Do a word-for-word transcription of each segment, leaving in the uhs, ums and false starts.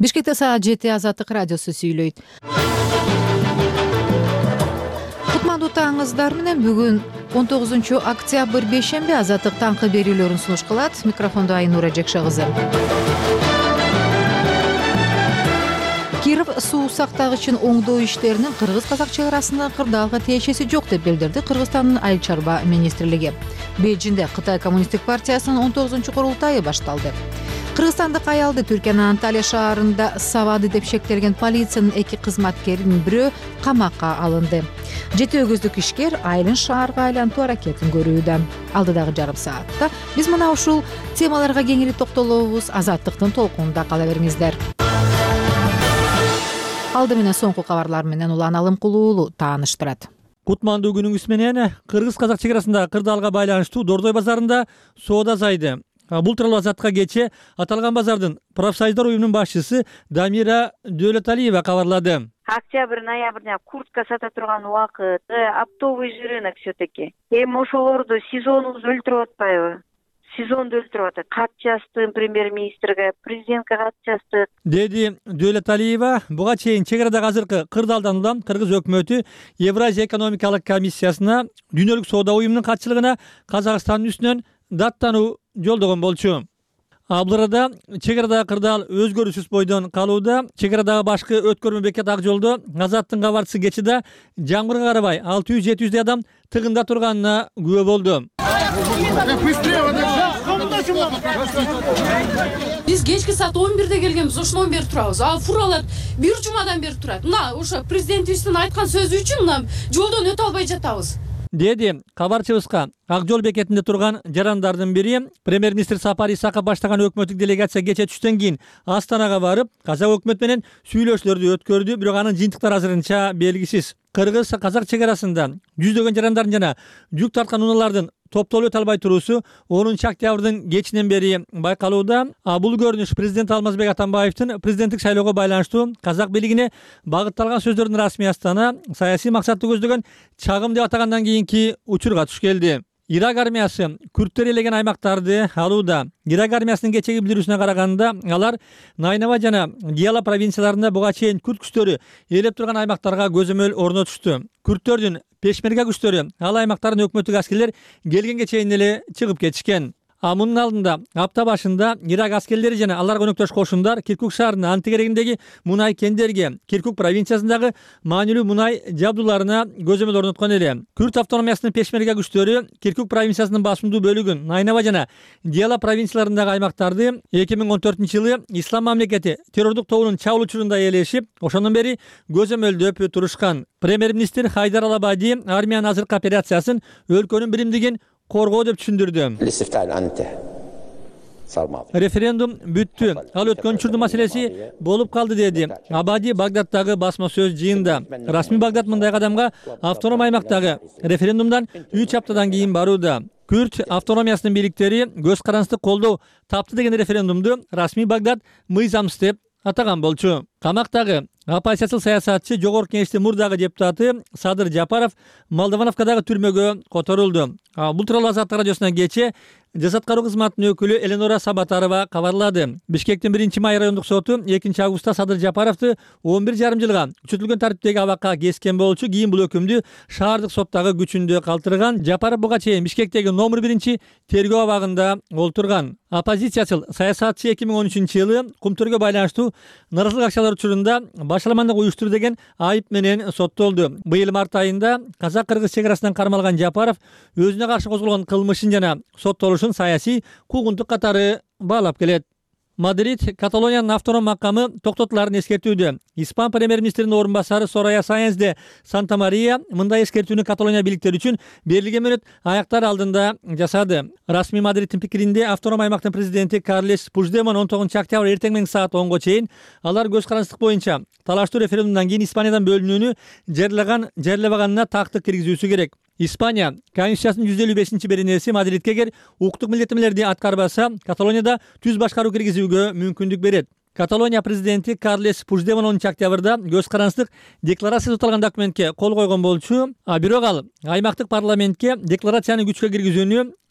Бишкекте саат жети Азаттык радиосу сүйлөйт. Кутмандуу таңыңыздар менен бүгүн он тогузунчу октябрь бейшемби Азаттык таңкы берүүлөрүн сунуш кылат. Микрофондо Айнура Жекше кызы. Киров суу сактагычын оңдоо иштеринин кыргыз-казак чек арасында кырдаалга тиешеси жок деп билдирди Кыргызстандын Айыл чарба министрлиги. Бейжинде Кытай коммунисттик партиясынын он тогузунчу курултайы башталды. Кыргызстандык аялды Түркиянын Анталия шаарында сабады деп шектелген полициянын эки кызматкеринин бирөө камакка алынды. Жети өгүздүк ишкер айылын шаарга айлантуу аракетин көрүүдө. Алдыдагы жарым саатта биз мына ушул темаларга кеңири токтолобуз. Азаттыктын толкунунда кала бериңиздер. Алды менен соңку кабарлар менен Улан Алымкулуулу тааныштырат. Кутмандуу күнүңүз менен кыргыз-казак чек арасында кырдаалга байланыштуу Дордой базарында соода азайды. Бул тууралуу Азаттыкка кечээ аталган базардын профсоюздар уюмунун башчысы Дамира Дөөлөталиева кабарлады. Октябрь, ноябрь куртка сата турган убакыт, оптовый рынок все-таки. Эми ошолорду сезонубуз өлтүрүп атпайбы? Сезонду өлтүрүп атат. Кат жаздым премьер-министрге, президентке кат жаздык. Деди Дөөлөталиева. Буга чейин чек арадагы азыркы кырдаалдан улам Кыргыз өкмөтү Евразия экономикалык комиссиясына дүйнөлүк соода уюмунун катчылыгына Казакстандын үстүнөн даттануу жолдогон болчу. Бул арада чек арадагы кырдаал өзгөрүүсүз бойдон калууда. Чек арадагы башкы өткөрмө бекет ак жолдо Азаттын кабарчысы кечээде жамгырга карабай алты жүз жети жүздөй адам тыгында турганына күбө болду. Биз кечки саат он бирде келгенбиз, ошондон бери турабыз. А фуралар бир жумадан бери турат. Мына ошо президентибиздин айткан сөзү үчүн мына жолдон өтө албай жатабыз. Деди кабарчыбызга ак жол бекетинде турган жарандардын бири. Премьер-министр Сапар Исаков баштаган өкмөттүк делегация кечээ түштөн кийин Астанага барып, казак өкмөт менен сүйлөшүүлөрдү өткөрдү, бирок анын жыйынтыктары азырынча белгисиз. Кыргыз-казак чек арасында жүздөгөн жарандардын жана жүк тарткан унаалардын топтолуп өтө албай туруусу онунчу октябрдын кечинен бери байкалууда. Бул көрүнүш президент Алмазбек Атамбаевдин президенттик шайлоого байланыштуу казак бийлигине багытталган сөздөрүнүн расмий астана саясий максатты көздөгөн чагым деп атагандан кийинки учурга туш келди. Ирак армиясы күрттөр элеген аймактарды алууда. Ирак армиясынын кечеги билдирүүсүнө караганда, алар Найнава жана Дияла провинцияларында буга чейин күрт күчтөрү ээлеп турган аймактарга көзөмөл орнотушту. Күрттөрдүн пешмерга күчтөрү ал аймактардын өкмөттүк аскерлер келгенге чейин эле чыгып кетишкен. Мунун алдында апта башында Ирак аскерлери жана аларга өнөктөш кошундар Киркук шаарынын антигерегиндеги мунай кендерге, Киркук провинциясындагы маанилүү мунай жабдууларына көзөмөл орноткон эле. Күрт автономиясынын пешмерга күчтөрү Киркук провинциясынын басымдуу бөлүгүн, Найнава жана Дияла провинцияларындагы аймактарды эки миң он төртүнчү жылы Ислам мамлекети террордук тобунун чабуул учурунда ээлешип, ошондон бери көзөмөлдөп турушкан. Премьер-министр Хайдар Алабади армиянын азыркы операциясын өлкөнүн биримдигин коргоо деп түшүндүрдү. Референдум бүттү. Ал өткөн учурдун маселеси болуп калды деди Абади Багдадтагы басма сөз жыйында. Расмий Багдад мындай кадамга автоном аймактагы референдумдан үч аптадан кийин барууда. Күрт автономиясынын бийликтери көз карандысты колдоо тапты деген референдумду расмий Багдад мыйзамсыз деп атаган болчу. Камактагы оппозициялык саясатчы жогорку кеңештин мурдагы депутаты Садыр Жапаров Молдовановкадагы түрмөгө которулду. Бул тууралуу Азаттык радиосуна кечээ Жас аткаруу кызматынын өкүлү Эленора Сабатарова кабарлады. Бишкектин биринчи май райондук соту экинчи августта Садыр Жапаровду он бир жарым жылга күчөтүлгөн тартиптеги абакка кескен болчу. Кийин бул өкүмдү шаардык соттагы күчүндө калтырган. Жапаров буга чейин Бишкектеги номер биринчи тергөө абагында олтурган. Оппозициячыл саясатчы эки миң он үчүнчү жылы кумтөргө байланыштуу наразылык акчалар учурунда башаламандык уюштурду деген айып менен соттолду. Быйыл март айында казак-кыргыз чек арасынан кармалган Жапаров өзүнө каршы козголгон кылмышын жана соттолушун саясий куугунтук катары баалап келет. Мадрид Каталониянын автоном макамы токтотуларын эскертүүдө. Испан премьер-министринин орун басары Сорая Sáenz de Santamaría мындай эскертүүнү Каталония бийликтери үчүн берилген мөөнөт аяктар алдында жасады. Расмий Мадридтин пикиринде автоном аймактын президенти Карлес Пучдемон он тогузунчу октябрь эртең менен саат онго чейин алар көз карандысыздык боюнча талаштуу референдумдан кийин Испаниядан бөлүнүүнү жарылаган жарылабаганына тактык киргизүүсү керек. Испания Конституциясынын жүз элүү бешинчи беренеси Мадридке эгер укуктук милдеттемелерди аткарбаса, Каталонияда түз башкаруу киргизүүгө мүмкүндүк берет. Каталония президенти Карлес Пучдемон онунчу октябрда көз карандысыздык декларация туталган документке кол койгон болчу. А бирок ал аймактык парламентке декларацияны күчкө киргизүүнү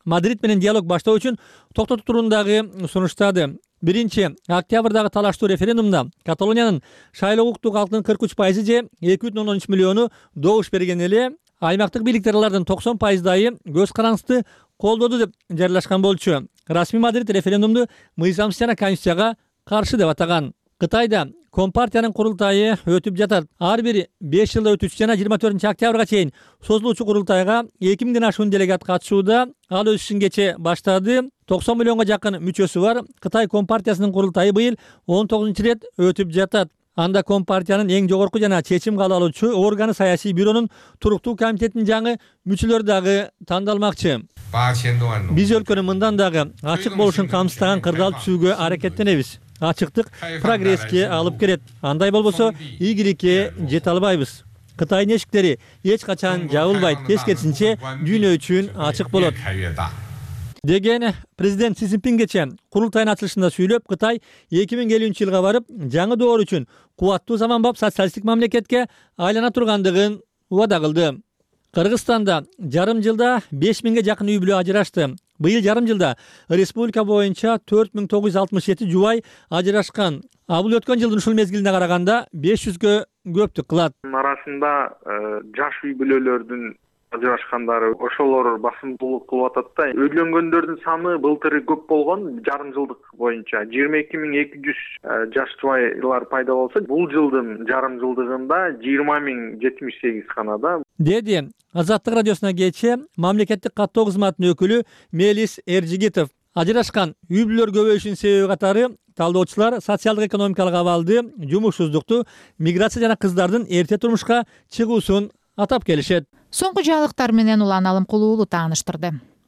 Мадрид менен диалог баштоо үчүн токтотуу турундагы сунуштады. Биринчи октябрдагы талаштуу референдумда Каталониянын шайлоо укуктуу калктын кырк үч пайызы же эки бүтүн ондон үч миллиону добуш берген эле аймактык бийликтер алардын токсон пайыздайы көз караңызды колдоду деп жарыялашкан болчу. Расмий Мадрид референдумду мыйзамсыз жана конституцияга каршы деп атаган. Кытайда Компартиянын курултайы өтүп жатат. Ар бир беш жылда өтүүчү жана жыйырма төртүнчү октябрга чейин созулуучу курултайга эки миңден ашуун делегат катышууда. Ал өз ишин кече баштады. токсон миллионго жакын мүчөсү бар. Кытай Компартиясынын курултайы быйыл он тогузунчу ирет өтүп жатат. Анда Компартиянын эң жогорку жана чечим кабыл алуучу органы саясий бюронун туруктуу комитетинин жаңы мүчөлөрү дагы тандалмакчы. Биз өлкөнүн мындан дагы ачык болушун камсыздаган кырдаал түзүүгө аракеттенебиз. Ачыктык прогресске алып келет. Андай болбосо ийгиликке жете албайбыз. Кытайдын эшиктери эч качан жабылбайт, тескерисинче дүйнө үчүн ачык болот деген президент Си Цзиньпин кече курултайдын ачылышында сүйлөп, Кытай эки миң элүүнчү жылга барып, жаңы доор үчүн кубаттуу заманбап социалисттик мамлекетке айлана тургандыгын убада кылды. Кыргызстанда жарым жылда беш миңге жакын үй бүлө ажырашты. Быйыл жарым жылда республика боюнча төрт миң тогуз жүз алтымыш жети жубай ажырашкан. А бул өткөн жылдын ушул мезгилине караганда беш жүзгө көптүк кылат. Арасында жаш үй бүлөлөрдүн ажырашкандары ошолор басымдуулук кылып атат да. Үйлөнгөндөрдүн саны былтыр көп болгон, жарым жылдык боюнча жыйырма эки миң эки жүз жаш жубайлар пайда болсо, бул жылдын жарым жылдыгында жыйырма миң жетимиш сегиз гана да. Деди Азаттык радиосуна кече мамлекеттик каттоо кызматынын өкүлү Мелис Эржигитов. Ажырашкан үй бүлөлөр көбөйүшүнүн себеби катары талдоочулар социалдык экономикалык абалды, жумушсуздукту, миграция жана кыздардын эрте турмушка чыгуусун атап келишет. Соңку жаңылыктар менен Улан Алымкулуу уулу тааныштырды.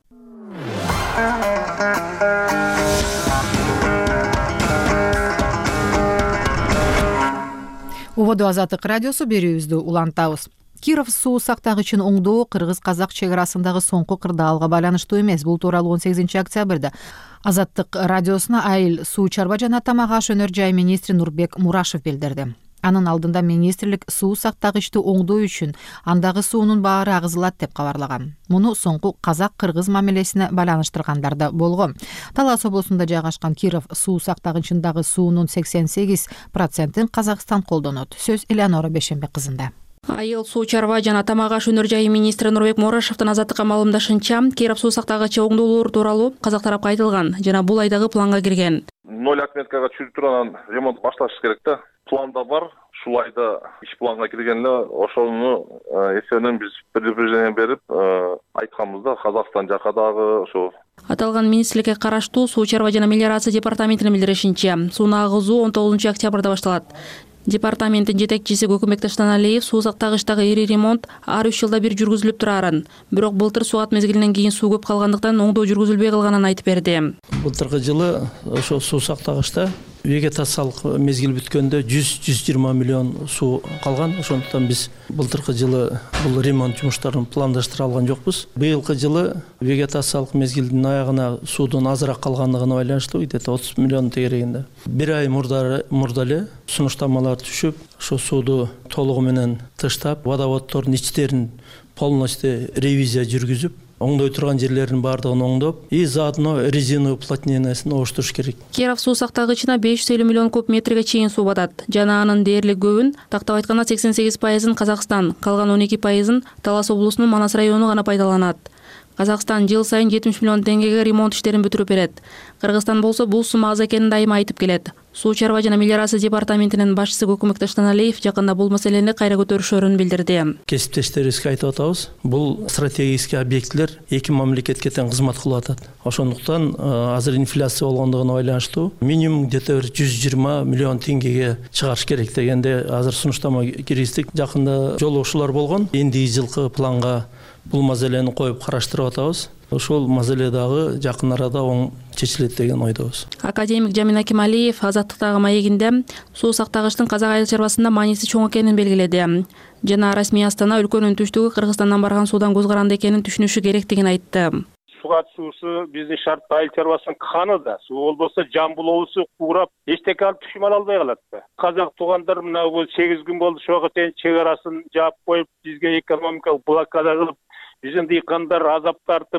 Убоду Азаттык радиосу берүүбүздү улантабыз. Киров суу сактагычын оңдоо кыргыз-казак чек арасындагы соңку кырдаалга байланыштуу эмес. Бул тууралуу он сегизинчи октябрда Азаттык радиосуна Айыл суу чарба жана тамак аш өнөр жай министри Нурбек Мурашев билдирди. Анын алдында министрлик суу сактагычты оңдоо үчүн андагы суунун баары агызылат деп кабарлаган. Муну соңку казак-кыргыз мамилесине байланыштыргандар да болгон. Талас облусунда жайгашкан Киров суу сактагычындагы суунун сексен сегиз процентин Казакстан колдонот. Сөз Элеонора Бешенбек кызында. Айыл суу чарба жана тамак аш өнөр жайы министри Нурбек Мурашевдин Азаттыкка маалымдашынча, Киров суу сактагычы оңдоолор тууралуу казак тарапка айтылган жана бул айдагы планга кирген. ноль отметкага түшүрүп турган ремонт башташ керек да. Планда бар. Ушул айда иш планга кирген эле, ошону эсебинен биз предупреждение берип айтканбыз да, Казакстан жака дагы ошо. Аталган министрликке караштуу суу чарба жана мелиорация департаментинин билдиришинче, сууну агызуу он тогузунчу октябрда башталат. Департаменттин жетекчиси Көкөмбек Таштаналиев суу сактагычтагы ири ремонт ар үч жылда бир жүргүзүлүп турарын, бирок былтыр суат мезгилинен кийин суу көп калгандыктан оңдоо жүргүзүлбөй калганын айтып берди. Былтыркы жылы ошо суу сактагычта вегетациялык мезгил бүткөндө жүз жүз жыйырма миллион суу калган. Ошондуктан биз былтыркы жылы бул ремонт жумуштарын пландаштыра алган жокпуз. Быйылкы жылы вегетациялык мезгилдин аягына суудун азыраак калгандыгына байланыштуу где-то отуз миллион тегерегинде. Бир ай мурда мурда эле сунуштамалар түшүп, ошо сууду толугу менен тыштап, водоводдордун ичтерин полностью ревизия жүргүзүп, оңдой турган жерлерин баардыгын оңдоп, и заодно резиновый уплотнениясын оштуруш керек. Киров суу сактагычына беш жүз элүү миллион куб метрге чейин суу батат. Жана анын дээрлик көбүн, тактап айтканда сексен сегиз пайызын Казакстан, калган он эки пайызын Талас облусунун Манас району гана пайдаланат. Казакстан жыл сайын жетимиш миллион теңгеге ремонт иштерин бүтүрүп берет. Кыргызстан болсо бул сума аз экенин дайыма айтып келет. Суу чарба жана мелиорация департаментинин башчысы Көкөмбек Таштаналиев жакында бул маселени кайра көтөрүшөрүн билдирди. Кесиптештерибизге айтып атабыз, бул стратегический объектилер эки мамлекетке тең кызмат кылып атат. Ошондуктан азыр инфляция болгондугуна байланыштуу минимум где-то жүз жыйырма миллион теңгеге чыгарыш керек дегенде азыр сунуштама киргиздик. Жакында жолугушуулар болгон. Эндиги жылкы планга бул маселени коюп караштырып атабыз. Ошол маселе дагы жакын арада оң чечилет деген ойдобуз. Академик Жамин Акималиев Азаттыктагы маегинде суу сактагычтын казак айыл чарбасында мааниси чоң экенин белгиледи. Жана расмий Астана өлкөнүн түштүгү Кыргызстандан барган суудан көз каранды экенин түшүнүшү керектигин айтты. Суга суусу биздин шарт айыл чарбасынын каны да. Суу болбосо Жамбыл облусу куурап, эчтеке алып түшүм ала албай калат да. Казак туугандар мына бул сегиз күн болду ошого чейин чек арасын жаап коюп, бизге экономикалык блокада кылып, биздин дыйкандар азап тартып,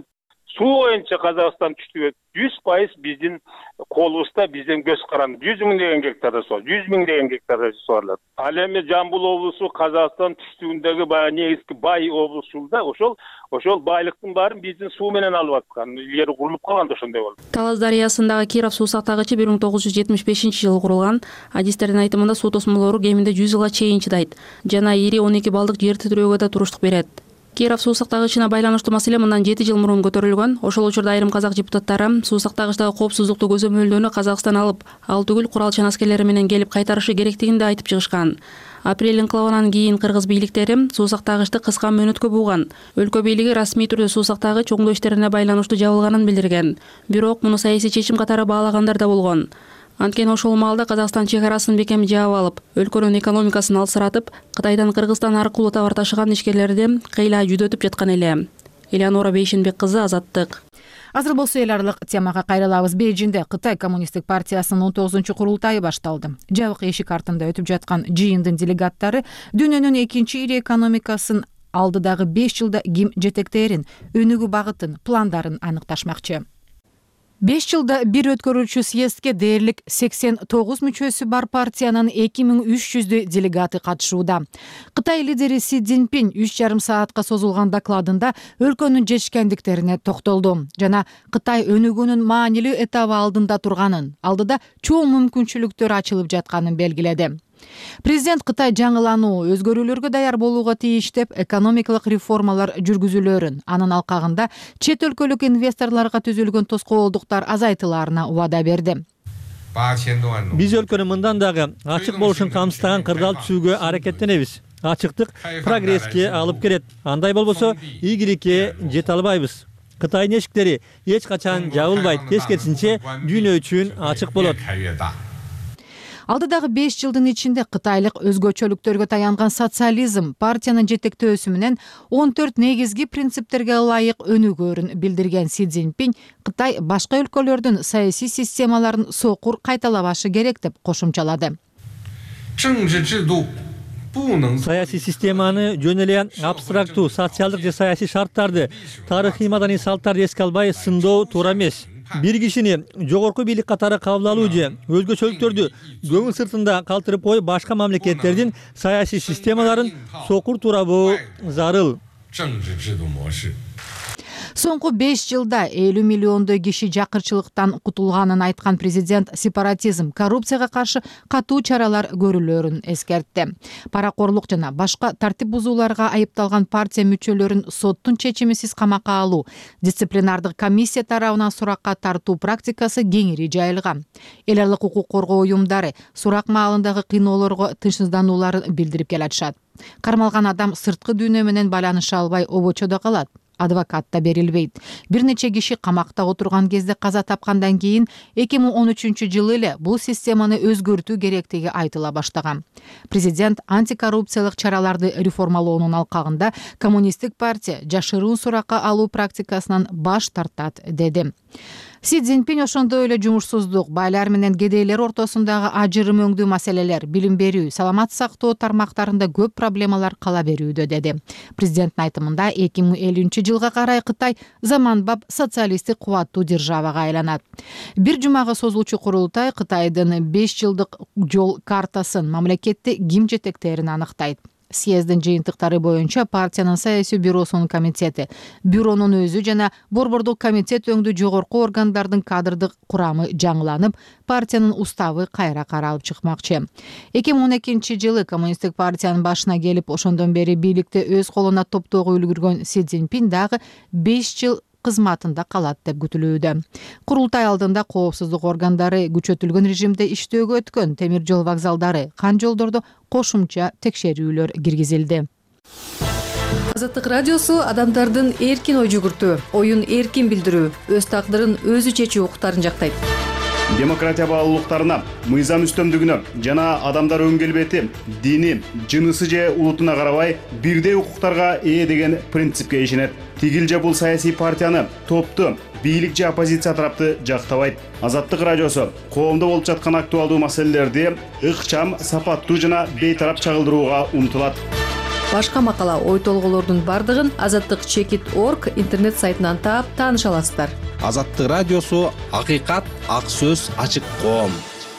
Суу боюнча Казакстан түштүгө жүз пайыз биздин колубузда, биздин көз каранды. жүз миңдеген гектарда суу, жүз миңдеген гектарда суарылат. Ал эми Жамбыл облусу Казакстан түштүгүндөгү баягы негизги бай облус да, ошол ошол байлыктын баарын биздин суу менен алып аткан. Илгери курулуп калганда ошондой болду. Талас дарыясындагы Киров суу сактагычы бир миң тогуз жүз жетимиш бешинчи жылы курулган. Адистердин айтымында суу тосмолору кеминде жүз жылга чейин чыдайт жана ири он эки балдык жер титирөөгө да туруштук берет. Киров суу сактагычына байланыштуу маселе мындан жети жыл мурун көтөрүлгөн. Ошол учурда айрым казак депутаттары суу сактагычтагы коопсуздукту көзөмөлдөөнү Казакстан алып, ал түгүл куралчан аскерлери менен келип кайтарышы керектигин да айтып чыгышкан. Апрель инкылабынан кийин кыргыз бийликтери суу сактагычты кыска мөөнөткө буган. Өлкө бийлиги расмий түрдө суу сактагыч оңдоо иштерине байланыштуу жабылганын билдирген. Бирок муну саясий чечим катары баалагандар да болгон. Анткени ошол маалда Казакстан чек арасын бекем жаап алып, өлкөнүн экономикасын алсыратып, Кытайдан Кыргызстан аркылуу товар ташыган ишкерлерди кыйла жүдөтүп жаткан эле. Элеонора Бейшенбек кызы, Азаттык. Азыр болсо эл аралык темага кайрылабыз. Бейжинде Кытай коммунисттик партиясынын он тогузунчу курултайы башталды. Жабык эшик артында өтүп жаткан жыйындын делегаттары дүйнөнүн экинчи ири экономикасын алдыдагы беш жылда ким жетектерин, өнүгүү багытын, пландарын аныкташмакчы. беш жылда бир өткөрүүчү съездге дээрлик сексен тогуз мүчөсү бар партиянын эки миң үч жүздөй делегаты катышууда. Кытай лидери Си Цзиньпин үч жарым саатка созулган докладында өлкөнүн жетишкендиктерине токтолду жана Кытай өнүгүүнүн маанилүү этабы алдында турганын, алдыда чоң мүмкүнчүлүктөр ачылып жатканын белгиледи. Президент Кытай жаңылануу, өзгөрүүлөргө даяр болууга тийиш деп экономикалык реформалар жүргүзүлөрүн, анын алкагында чет өлкөлүк инвесторлорго түзүлгөн тоскоолдуктар азайтылаарына убада берди. Биз өлкөнүн мындан дагы ачык болушун камсыздаган кырдаал түзүүгө аракеттенебиз. Ачыктык прогресске алып келет. Андай болбосо ийгиликке жете албайбыз. Кытайдын эшиктери эч качан жабылбайт, тескерисинче дүйнө үчүн ачык болот. Алдыдагы беш жылдын ичинде кытайлык өзгөчөлүктөргө таянган социализм партиянын жетектөөсү менен он төрт негизги принциптерге ылайык өнүгөөрүн билдирген Си Цзиньпин Кытай башка өлкөлөрдүн саясий системаларын сокур кайталабашы керек деп кошумчалады. Саясий системаны жөн эле абстрактуу, социалдык же саясий шарттарды, тарыхый маданий салттарды эске албай сындоо туура эмес. Бир кишини жогорку бийлик катары кабыл алуу же өзгөчөлүктөрдү көңүл сыртында калтырып коюп, башка мамлекеттердин саясий системаларын сокур туурабы зарыл. Соңку беш жылда элүү миллиондой киши жакырчылыктан кутулганын айткан президент сепаратизм, коррупцияга каршы катуу чаралар көрүлөрүн эскертти. Паракорлук жана башка тартип бузууларга айыпталган партия мүчөлөрүн соттун чечимисиз камакка алуу, дисциплинардык комиссия тарабынан суракка тартуу практикасы кеңири жайылган. Эл аралык укук коргоо уюмдары сурак маалындагы кыйноолорго тынчсызданууларын билдирип келатышат. Кармалган адам сырткы дүйнө менен байланыша албай обочодо калат. Адвокат да берилбейт. Бир нече киши камакта отурган кезде каза тапкандан кийин эки миң он үчүнчү жылы эле бул системаны өзгөртүү керектиги айтыла баштаган. Президент антикоррупциялык чараларды реформалоонун алкагында коммунисттик партия жашыруун суракка алуу практикасынан баш тартат деди. Си Цзиньпин ошондой эле жумушсуздук, байлар менен кедейлер ортосундагы ажырым өңдүү маселелер, билим берүү, саламат сактоо тармактарында көп проблемалар кала берүүдө деди. Президенттин айтымында эки миң элүүнчү жылга карай Кытай заманбап социалисттик кубаттуу державага айланат. Бир жумага созулчу курултай Кытайдын беш жылдык жол картасын, мамлекетти ким жетектерин аныктайт. Съездин жыйынтыктары боюнча партиянын саясий бюросунун комитети, бюронун өзү жана борбордук комитет өңдүү жогорку органдардын кадрдык курамы жаңыланып, партиянын уставы кайра каралып чыкмакчы. эки миң он экинчи жылы коммунисттик партиянын башына келип, ошондон бери бийликти өз колуна топтоого үлгүргөн Си Цзиньпин дагы беш жыл кызматында калат деп күтүлүүдө. Курултай алдында коопсуздук органдары күчөтүлгөн режимде иштөөгө өткөн темир жол вокзалдары, кан жолдордо кошумча текшерүүлөр киргизилди. Азаттык радиосу адамдардын эркин ой жүгүртүү, оюн эркин билдирүү, өз тагдырын өзү чечүү укуктарын жактайт. Демократия баалуулуктарына, мыйзам үстөмдүгүнө жана адамдар өң келбети, дини, жынысы же улутуна карабай бирдей укуктарга ээ деген принципке ишенет. Тигил же бул саясий партияны, топту, бийлик же оппозиция тарапты жактабайт. Азаттык радиосу коомдо болуп жаткан актуалдуу маселелерди ыкчам, сапаттуу жана бейтарап чагылдырууга умтулат. башка макала ой толгоолордун бардыгын азаттык чекит орг интернет сайтынан таап тааныша аласыздар. Азаттык радиосу акыйкат, ак сөз, ачык коом.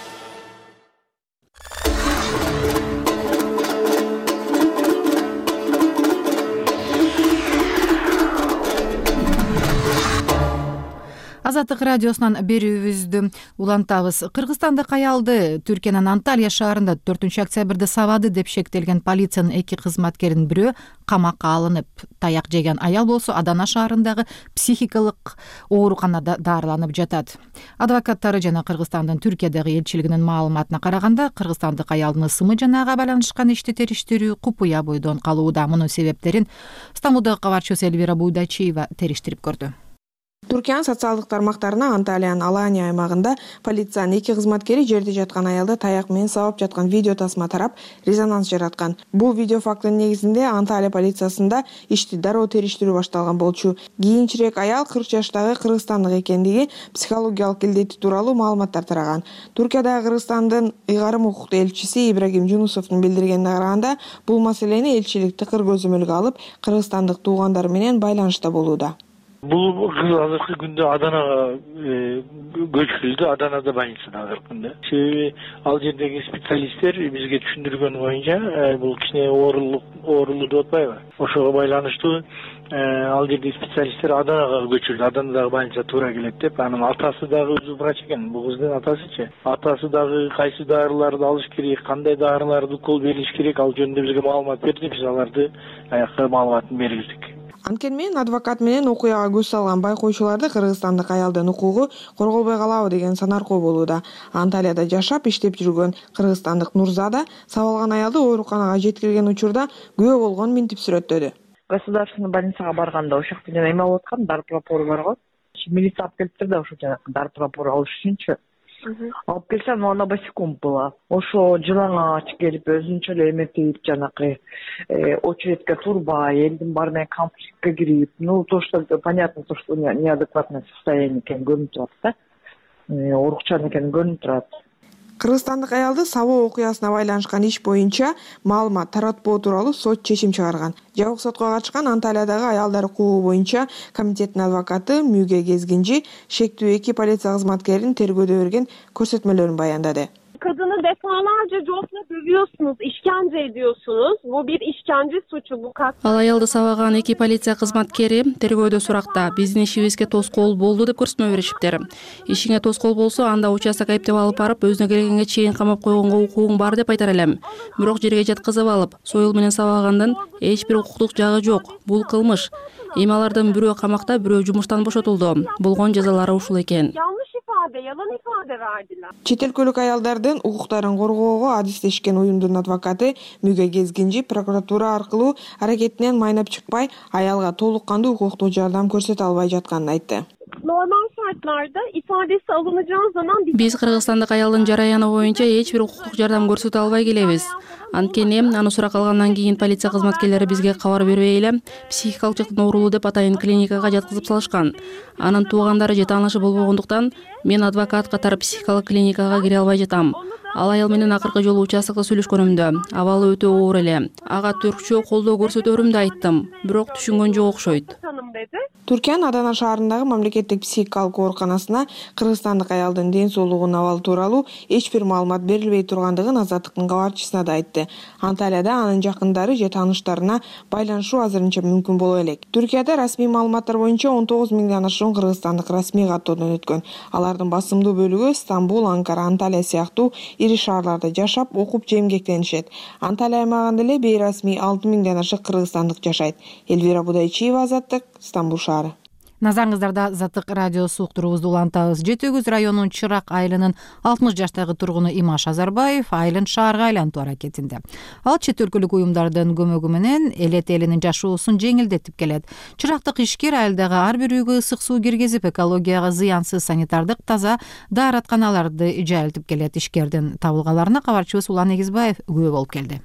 Азаттык радиосунан берүүбүздү улантабыз. Кыргызстандык аялды Түркиянын Анталия шаарында төртүнчү октябрда сабады деп шектелген полициянын эки кызматкеринин бирөө камакка алынып. Таяк жеген аял болсо Адана шаарындагы психикалык ооруканада дарыланып жатат. Адвокаттары жана Кыргызстандын Түркиядагы элчилигинин маалыматына караганда, кыргызстандык аялдын ысымы жана ага байланышкан ишти териштирүү купуя бойдон калууда. Мунун себептерин Стамбулдагы кабарчыбыз Элвира Буйдачиева териштирип көрдү. Туркиянын социалдык тармактарына Анталиянын Алания аймагында полициянын эки кызматкери жерде жаткан аялды таяк менен сабап жаткан видео тасма тарап резонанс жараткан. Бул видео фактынын негизинде Анталия полициясында ишти дароо териштирүү башталган болчу. Кийинчерээк аял кырк жаштагы кыргызстандык экендиги, психологиялык илдети тууралуу маалыматтар тараган. Туркиядагы Кыргызстандын ыйгарым укуктуу элчиси Ибрагим Жунусовдун билдиргенине караганда, бул маселени элчилик тыкыр көзөмөлгө алып, кыргызстандык туугандары менен байланышта болууда. Бул кыз азыркы күндө Аданага көчүрүлдү, Аданада больницада азыркы күндө. Себеби ал жердеги специалисттер бизге түшүндүргөн боюнча бул кичине оорулук оорулуу деп атпайбы? Ошого байланыштуу ал жердеги специалисттер Аданага көчүрүлдү. Аданадагы больница туура келет деп, анын атасы дагы өзү врач экен. Бул кыздын атасычы. Атасы дагы кайсы дарыларды алыш керек, кандай дарыларды укол берилиш керек, ал жөнүндө бизге маалымат берди. Биз аларды аякка маалыматын бергиздик. Анткени мен адвокат менен окуяга көз салган байкоочуларды кыргызстандык аялдын укугу корголбой калабы деген санаркоо болууда. Анталияда жашап иштеп жүргөн кыргызстандык Нурзада сабалган аялды ооруканага жеткирген учурда күбө болгонун минтип сүрөттөдү. Государственный больницага барганда ошол жакта жана эме болуп аткан, дар пропор бар го. Милиция алып келиптир да ошол жакка дар пропор алыш үчүнчү. Алып келсем, она босиком была. Ошо жылаңач келип өзүнчө эле эметип, жанакы очередке турбай, элдин баарына конфликтке кирип, ну то, что понятно, то, что неадекватное состояние экени көрүнүп турат да. Оорукчан экени көрүнүп турат. Кыргызстандык аялды сабоо окуясына байланышкан иш боюнча маалымат таратпоо тууралуу сот чечим чыгарган. Жабык сотко катышкан Анталиядагы аялдар укугу боюнча комитеттин адвокаты Мүге Кезгинжи шектүү эки полиция кызматкерин тергөөдө берген көрсөтмөлөрүн баяндады. Kadını defalarca copla dövüyorsunuz, işkence ediyorsunuz. Bu bir işkence suçu, bu kat. Ал аялды сабаган эки полиция кызматкери тергөөдө суракта биздин ишибизге тоскоол болду деп көрсөтмө беришиптер. Ишиңе тоскоол болсо, анда участок айыптеп алып барып, өзүнө келгенге чейин камап койгонго укугуң бар деп айтар элем. Бирок жерге жаткызып алып, союл менен сабагандан эч бир укуктук жагы жок. Бул кылмыш. Эми алардын бирөө камакта, бирөө жумуштан бошотулду. Болгон жазалары ушул экен. Yalan ifade verdiler. Чет өлкөлүк аялдардын укуктарын коргоого адистешкен уюмдун адвокаты Мүгө Кезгинжи прокуратура аркылуу аракетинен майнап чыкпай, аялга толук кандуу укуктук жардам көрсөтө албай жатканын айтты. Normal şartlarda ifadesi alınacağı zaman биз кыргызстандык аялдын жараяны боюнча эч бир укуктук жардам көрсөтө албай келебиз. Анткени аны сурак алгандан кийин полиция кызматкерлери бизге кабар бербей эле психикалык жактан оорулуу деп атайын клиникага жаткызып салышкан. Анын туугандары же таанышы болбогондуктан мен адвокат катары психикалык клиникага кире албай жатам. Ал аял менен акыркы жолу участокто сүйлөшкөнүмдө абалы өтө оор эле. Ага түркчө колдоо көрсөтөрүмдү айттым, бирок түшүнгөн жок окшойт. Түркиянын Адана шаарындагы мамлекеттик психикалык ооруканасына кыргызстандык аялдын ден соолугунун абалы тууралуу эч бир маалымат берилбей тургандыгын азаттыктын кабарчысына да айтты. Анталияда анын жакындары же тааныштарына байланышуу азырынча мүмкүн боло элек. Түркияда расмий маалыматтар боюнча он тогуз миңден ашуун кыргызстандык расмий каттоодон өткөн. Алардын басымдуу бөлүгү Стамбул, Анкара, Анталия сыяктуу ири шаарларда жашап, окуп, жемгектенишет. Анталия аймагында эле бейрасмий алты миңден ашык кыргызстандык жашайт. Элвира Будайчиева, Азаттык, Стамбул шаары. Назарыңыздарда Азаттык радиосу уктуруубузду улантабыз. Жети Өгүз районунун Чырак айылынын алтымыш жаштагы тургуну Имаш Азарбаев айылын шаарга айлантуу аракетинде. Ал чет өлкөлүк уюмдардын көмөгү менен элет элинин жашоосун жеңилдетип келет. Чырактык ишкер айылдагы ар бир үйгө ысык суу киргизип, экологияга зыянсыз санитардык таза дааратканаларды жайылтып келет. Ишкердин табылгаларына кабарчыбыз Улан Эгизбаев күбө болуп келди.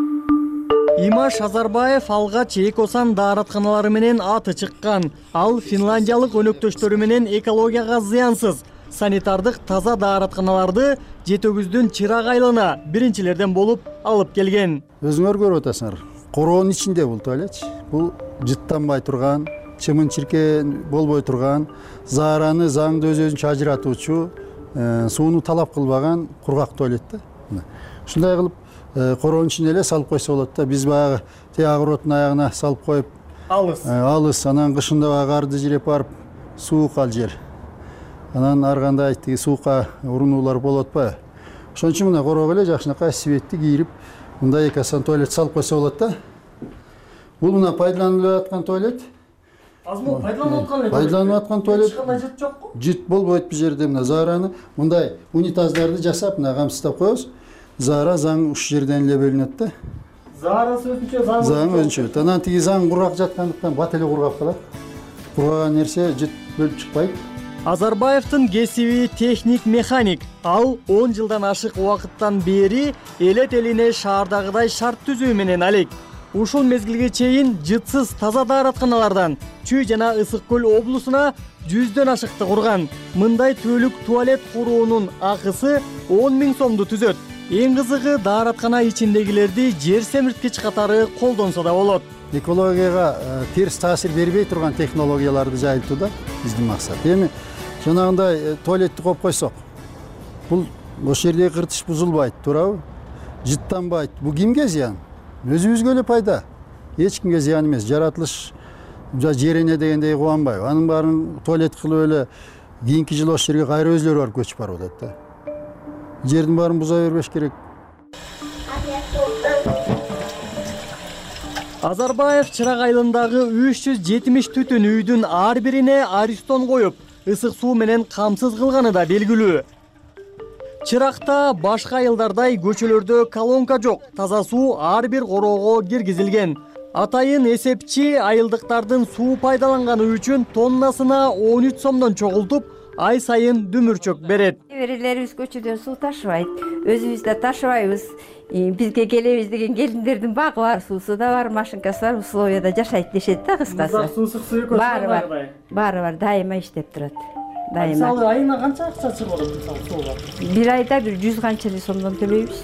Имаш Азарбаев алгач экосан дааратканалары менен аты чыккан. Ал финландиялык өнөктөштөрү менен экологияга зыянсыз санитардык таза дааратканаларды Жети Өгүздүн Чырак айылына биринчилерден болуп алып келген. Өзүңөр көрүп атасыңар. короонун ичинде бул туалет. Бул жыттанбай турган, чымын чиркен болбой турган, заараны заңды өз өзүнчө ажыратуучу, сууну талап кылбаган кургак туалет да. Ушундай кылып короонун ичине эле салып койсо болот да. Биз баягы тияк роттун аягына салып коюп алыс. Алыс, анан кышында баягы карды жиреп барып суук ал жер. Анан ар кандай тиги суукка урунуулар болуп атпайбы? Ошон үчүн мына короого эле жакшынакай светти кийирип, мындай эки асан туалет салып койсо болот да. Бул мына пайдаланылып аткан туалет. Азмы пайдаланып аткан эле. Пайдаланып аткан туалет. Эч кандай жыт жокпу? Жыт болбойт бул жерде. Мына заараны мындай унитаздарды жасап, мына камсыздап коебуз. Заара заң ушул жерден эле бөлүнөт да. Заарасы өзүнчө заң. Заң өзүнчө. Анан тиги заң кургак жаткандыктан бат эле кургап калат. Кургаган нерсе жыт бөлүп чыкпайт. Азарбаевдин кесиби техник механик. Ал он жылдан ашык убакыттан бери элет элине шаардагыдай шарт түзүү менен алек. Ушул мезгилге чейин жытсыз таза дааратканалардан Чүй жана Ысык көл облусуна жүздөн ашыкты курган. Мындай түбөлүк туалет куруунун акысы он миң сомду түзөт. Эң кызыгы даараткана ичиндегилерди жер семирткич катары колдонсо да болот. Экологияга терс таасир бербей турган технологияларды жайылтуу да биздин максат. Эми жанагындай туалетти коюп койсок, бул ошол жердеги кыртыш бузулбайт, туурабы? Жыттанбайт. Бул кимге зыян? Өзүбүзгө эле пайда. Эч кимге зыян эмес. Жаратылыш жерине дегендей кубанбайбы? Анын баарын туалет кылып эле кийинки жылы ошол жерге кайра өзлөрү барып көчүп барып атат да. Жердин баарын буза бербеш керек. Азарбаев Чырак айылындагы үч жүз жетимиш түтүн үйдүн ар бирине аристон коюп, ысык суу менен камсыз кылганы да белгилүү. Чыракта башка айылдардай көчөлөрдө колонка жок, таза суу ар бир короого киргизилген. Атайын эсепчи айылдыктардын суу пайдаланганы үчүн тоннасына он үч сомдон чогултуп, ай сайын дүмүрчөк берет. Неберелерибиз көчөдөн суу ташыбайт, өзүбүз да ташыбайбыз. Бизге келебиз деген келиндердин багы бар, суусу да бар, машинкасы бар, условияда жашайт дешет да кыскасы. Суу ысык суу экөө баары бар. Баары бар, дайыма иштеп турат. Дайыма. Мисалы айына канча акча чыгып атат мисалы сууга? Бир айда бир жүз канча эле сомдон төлөйбүз.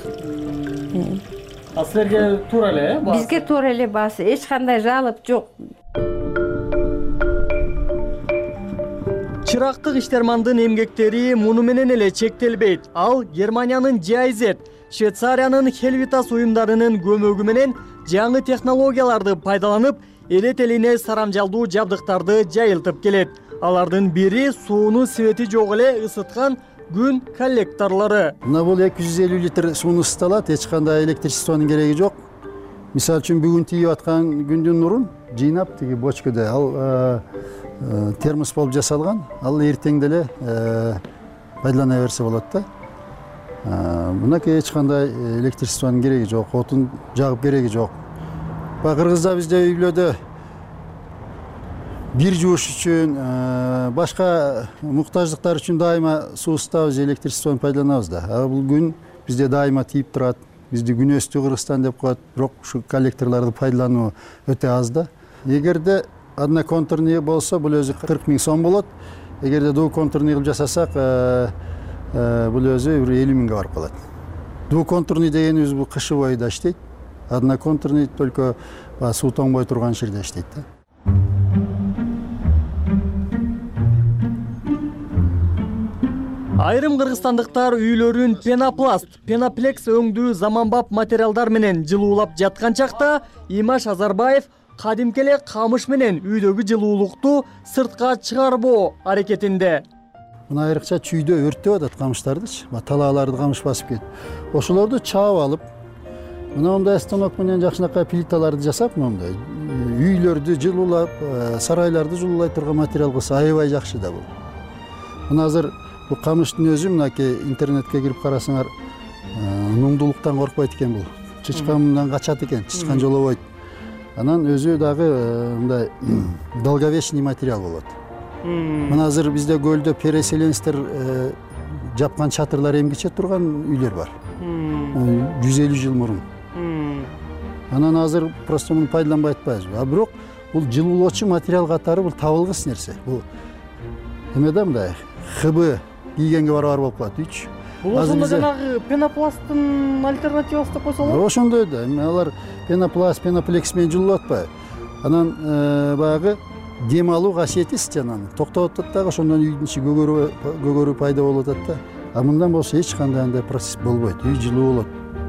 А силерге туура эле, э? Бизге туура эле баасы, эч кандай жалоп жок. Чырактык иштермандын эмгектери муну менен эле чектелбейт. Ал Германиянын джи ай зет, Швейцариянын Helvitas уюмдарынын көмөгү менен жаңы технологияларды пайдаланып, элет элине сарамжалдуу жабдыктарды жайылтып келет. Алардын бири сууну свети жок эле ысыткан күн коллекторлору. Мына бул эки жүз элүү литр сууну ысыталат, эч кандай электричествонун кереги жок. Мисалы үчүн бүгүн тийип аткан күндүн нурун жыйнап тиги бочкада ал термос болуп жасалган, ал эртең деле пайдалана берсе болот да. Мынакей эч кандай электричествонун кереги жок, отун жагып кереги жок. Баягы Кыргызда бизде үй бүлөдө бир жууш үчүн, башка муктаждыктар үчүн дайыма суу ысытабыз, электричествон пайдаланабыз да. А бул күн бизде дайыма тийип турат. Бизди күнөстүү Кыргызстан деп коет, бирок ушу коллекторлорду пайдалануу өтө аз да. Эгерде одноконтурный болсо, бул өзү кырк миң сом болот. Эгерде двуконтурный кылып жасасак, бул өзү бир элүү миңге барып калат. Двуконтурный дегенибиз бул кышы бою да иштейт. Одноконтурный только суу тоңбой турган жерде иштейт да. Айрым кыргызстандыктар үйлөрүн пенопласт, пеноплекс өңдүү заманбап материалдар менен жылуулап жаткан чакта Имаш Азарбаев кадимки эле камыш менен үйдөгү жылуулукту сыртка чыгарбоо аракетинде. Мына айрыкча чүйдө өрттөп атат камыштардычы, талааларды камыш басып кетип. Ошолорду чаап алып, мына мындай станок менен жакшынакай плиталарды жасап, мындай үйлөрдү жылуулап, сарайларды жылуулай турган материал кылса аябай жакшы да бул. Мына азыр бул камыштын өзү мынакей интернетке кирип карасаңар, нуңдуулуктан коркпойт экен бул. Чычкандан качат экен, чычкан жолобойт. Анан өзү дагы мындай долговечный материал болот. Мына азыр бизде көлдө переселенецтер жапкан чатырлар эмгиче турган үйлөр бар. жүз элүү жыл мурун. Анан азыр просто муну пайдаланбай атпайбыз. А бирок бул жылуулоочу материал катары бул табылгыс нерсе. Бул эме да мындай ХБ кийгенге барабар болуп калат. үч бул ошондо жанагы пенопласттын альтернативасы деп койсо болот. Ошондой да. Эми алар пенопласт, пеноплекс менен жуулуп атпайбы. Анан баягы дем алуу касиетиси жанагы токтоп атат дагы, ошондон үйдүн ичи көгөрүү көгөрүү пайда болуп атат да. А мындан болсо эч кандай андай процесс болбойт. Үй жылуу болот.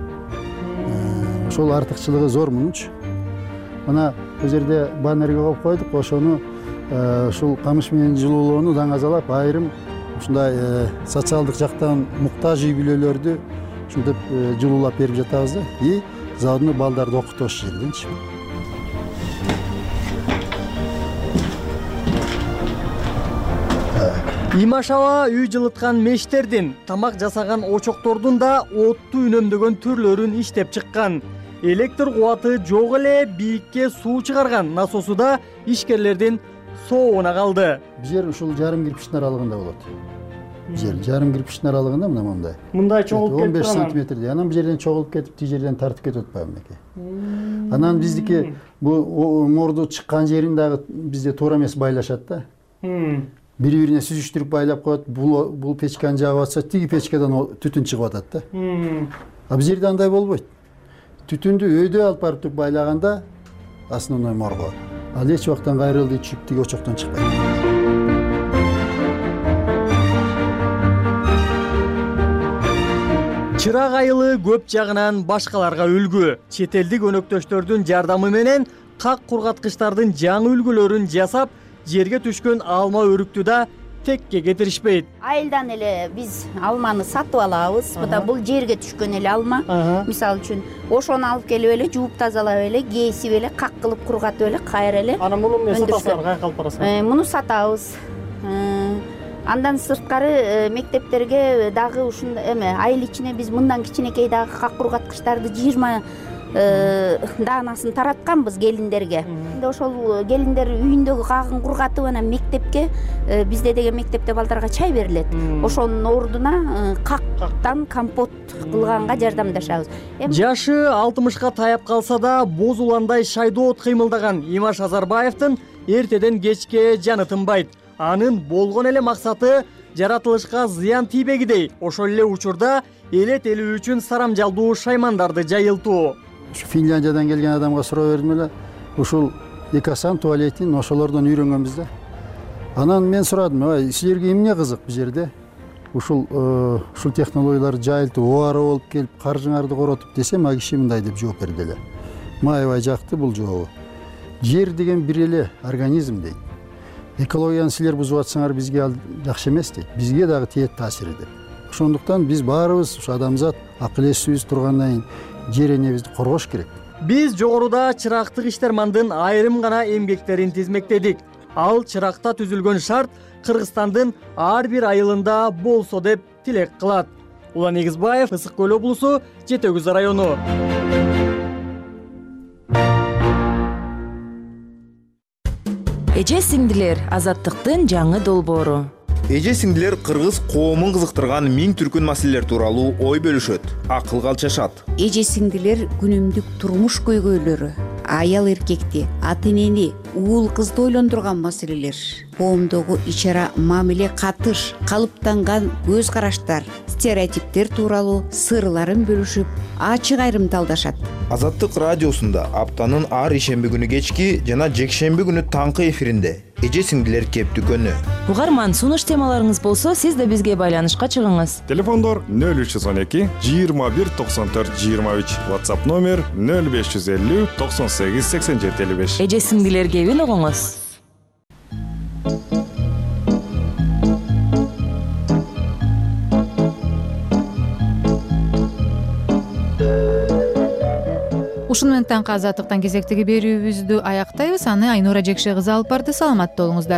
Ошол артыкчылыгы зор мунунчу. Мына бул жерде баннерге коюп койдук, ошону ушул камыш менен жылуулоону даңазалап, айрым ушундай социалдык жактан муктаж үй бүлөлөрдү ушинтип жылуулап берип жатабыз да. И заодно балдарды окутуп ошол жерденчи. Имашаба үй жылыткан мештердин, тамак жасаган очоктордун да отту үнөмдөгөн түрлөрүн иштеп чыккан. Электр кубаты жок эле бийикке суу чыгарган насосу да ишкерлердин соогуна калды. Бул жер ушул жарым кирпичтин аралыгында болот. Бул жер жарым кирпичтин аралыгында мына мындай. Мындай чогулуп кетип он беш сантиметрдей. Анан бул жерден чогулуп кетип, тиги жерден тартып кетип атпайбы мынакей. Анан биздики бул морду чыккан жерин дагы бизде туура эмес байлашат да. Бири-бирине сүзүштүрүп байлап коет. Бул бул печканы жагып атса, тиги печкадан түтүн чыгып атат да. А бул жерде андай болбойт. Түтүндү өйдө алып барып туруп байлаганда основной морго. Ал эч убактан кайрылды чүп тиги очоктон чыкпайт. Чырак айылы көп жагынан башкаларга үлгү. Чет элдик өнөктөштөрдүн жардамы менен как кургаткычтардын жаңы үлгүлөрүн жасап, жерге түшкөн алма өрүктү да текке кетиришпейт. Айылдан эле биз алманы сатып алабыз. Мына бул жерге түшкөн эле алма. Мисалы үчүн ошону алып келип эле жууп тазалап эле, кесип эле, как кылып кургатып эле, кайра эле. Анан муну эмне сатасыздар, каяка алып барасыздар? Муну сатабыз. Андан сырткары мектептерге дагы ушундай эме айыл ичине биз мындан кичинекей дагы как кургаткычтарды жыйырма даанасын таратканбыз келиндерге. Эми ошол келиндер үйүндөгү кагын кургатып анан мектепке, бизде деген мектепте балдарга чай берилет. Ошонун ордуна кактан компот кылганга жардамдашабыз. Жашы алтымышка таяп калса да бозуландай шайдоот кыймылдаган Имаш Азарбаевдин эртеден кечке жаны тынбайт. Анын болгон эле максаты жаратылышка зыян тийбегидей, ошол эле учурда элет эли үчүн сарамжалдуу шаймандарды жайылтуу. Финляндиядан келген адамга суроо бердим эле, ушул экасан туалетин ошолордон үйрөнгөнбүз да. Анан мен сурадым, ай, силерге эмне кызык бул жерде? Ушул ушул технологияларды жайылтып, оора болуп келип, каржыңарды коротуп десем, а киши мындай деп жооп берди эле. Маевай жакты бул жообу. Жер деген бир эле организм дейт. Экологияны силер бузуп атсаңар бизге ал жакшы эмес дейт. Бизге дагы тиет таасири деп. Ошондуктан биз баарыбыз ушу адамзат акыл эсибиз тургандан кийин жер энебизди коргош керек. Биз жогоруда чырактык иштермандын айрым гана эмгектерин тизмектедик. Ал чыракта түзүлгөн шарт Кыргызстандын ар бир айылында болсо деп тилек кылат. Улан Эгизбаев, Ысык Көл облусу, Жети Өгүз району. Эже сиңдилер, азаттыктын жаңы долбоору. Эже сиңдилер кыргыз коомун кызыктырган миң түркүн маселелер тууралуу ой бөлүшөт, акылга алчашат. Эже сиңдилер күнүмдүк турмуш көйгөйлөрү, аял эркекти, ата энени, уул кызды ойлондурган маселелер, коомдогу ичара мамиле катыш, калыптанган көз караштар, стереотиптер тууралуу сырларын бөлүшүп, ачык айрымдалдашат. Азаттык радиосунда аптанын ар ишемби күнү кечки жана жекшемби күнү таңкы эфиринде эже сиңдилер кептүкөнү. Угарман, сунуш темаларыңыз болсо, сиз да бизге байланышка чыгыңыз. Телефондор нөл үч жүз он эки жыйырма бир токсон төрт жыйырма үч, WhatsApp номер нөл беш жүз элүү токсон сегиз сексен жети элүү беш. Эже сиңдилер кебин угуңуз. Ушун менен таңкы азаттыктан кезектеги берүүбүздү аяктайбыз. Аны Айнура Жекше кызы алып барды. Саламатта болуңуздар.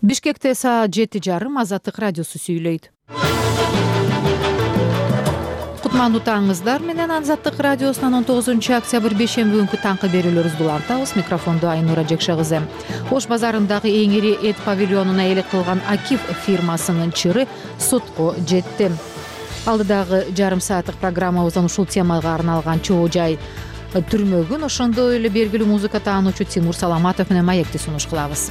Бишкекте саат жети жарым Азаттык радиосу сүйлөйт. Кутмандуу таңыңыздар менен Азаттык радиосунан он тогузунчу октябрь бейшемби күнкү таңкы берүүлөрүбүздү улантабыз. Микрофондо Айнура Жекше кызы. Ош базарындагы эң ири эт павильонуна ээлик кылган Акиф фирмасынын чыры сотко жетти. Алдыдагы жарым сааттык программабыздан ушул темага арналган чоо жай түрмөгүн ошондой эле белгилүү музыка таануучу Тимур Саламатов менен маекти сунуш кылабыз.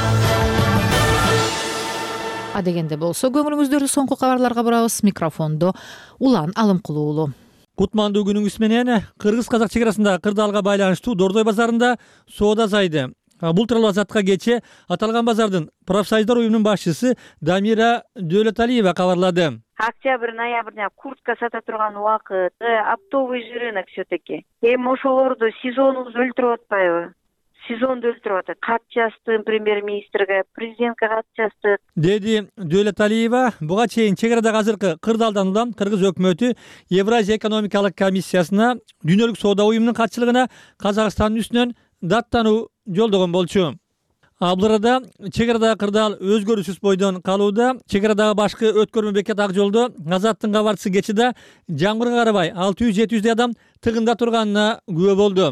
Адегенде болсо көңүлүңүздөрдү соңку кабарларга бурабыз. Микрофондо Улан Алымкулуу уулу. Кутмандуу күнүңүз менен кыргыз-казак чек арасындагы кырдаалга байланыштуу Дордой базарында соода азайды. Бул тууралуу Азаттыкка кечээ аталган базардын профсоюздар уюмунун башчысы Дамира Дөөлөталиева кабарлады. Октябрь, ноябрь куртка сата турган убакыт, оптовый рынок все-таки. Эми ошолорду сезонубуз өлтүрүп атпайбы? Сезонду өлтүрүп атат. Кат жаздым премьер-министрге, президентке кат жаздык. Деди Дөөлөталиева. Буга чейин чек арадагы азыркы кырдаалдан улам кыргыз өкмөтү Евразия экономикалык комиссиясына дүйнөлүк соода уюмунун катчылыгына Казакстандын үстүнөн даттануу жолдогон болчу. Бул арада чек арадагы кырдаал өзгөрүүсүз бойдон калууда. Чек арадагы башкы өткөрмө бекет ак жолдо Азаттын кабарчысы кечээде жамгырга карабай алты жүз жети жүздөй адам тыгында турганына күбө болду.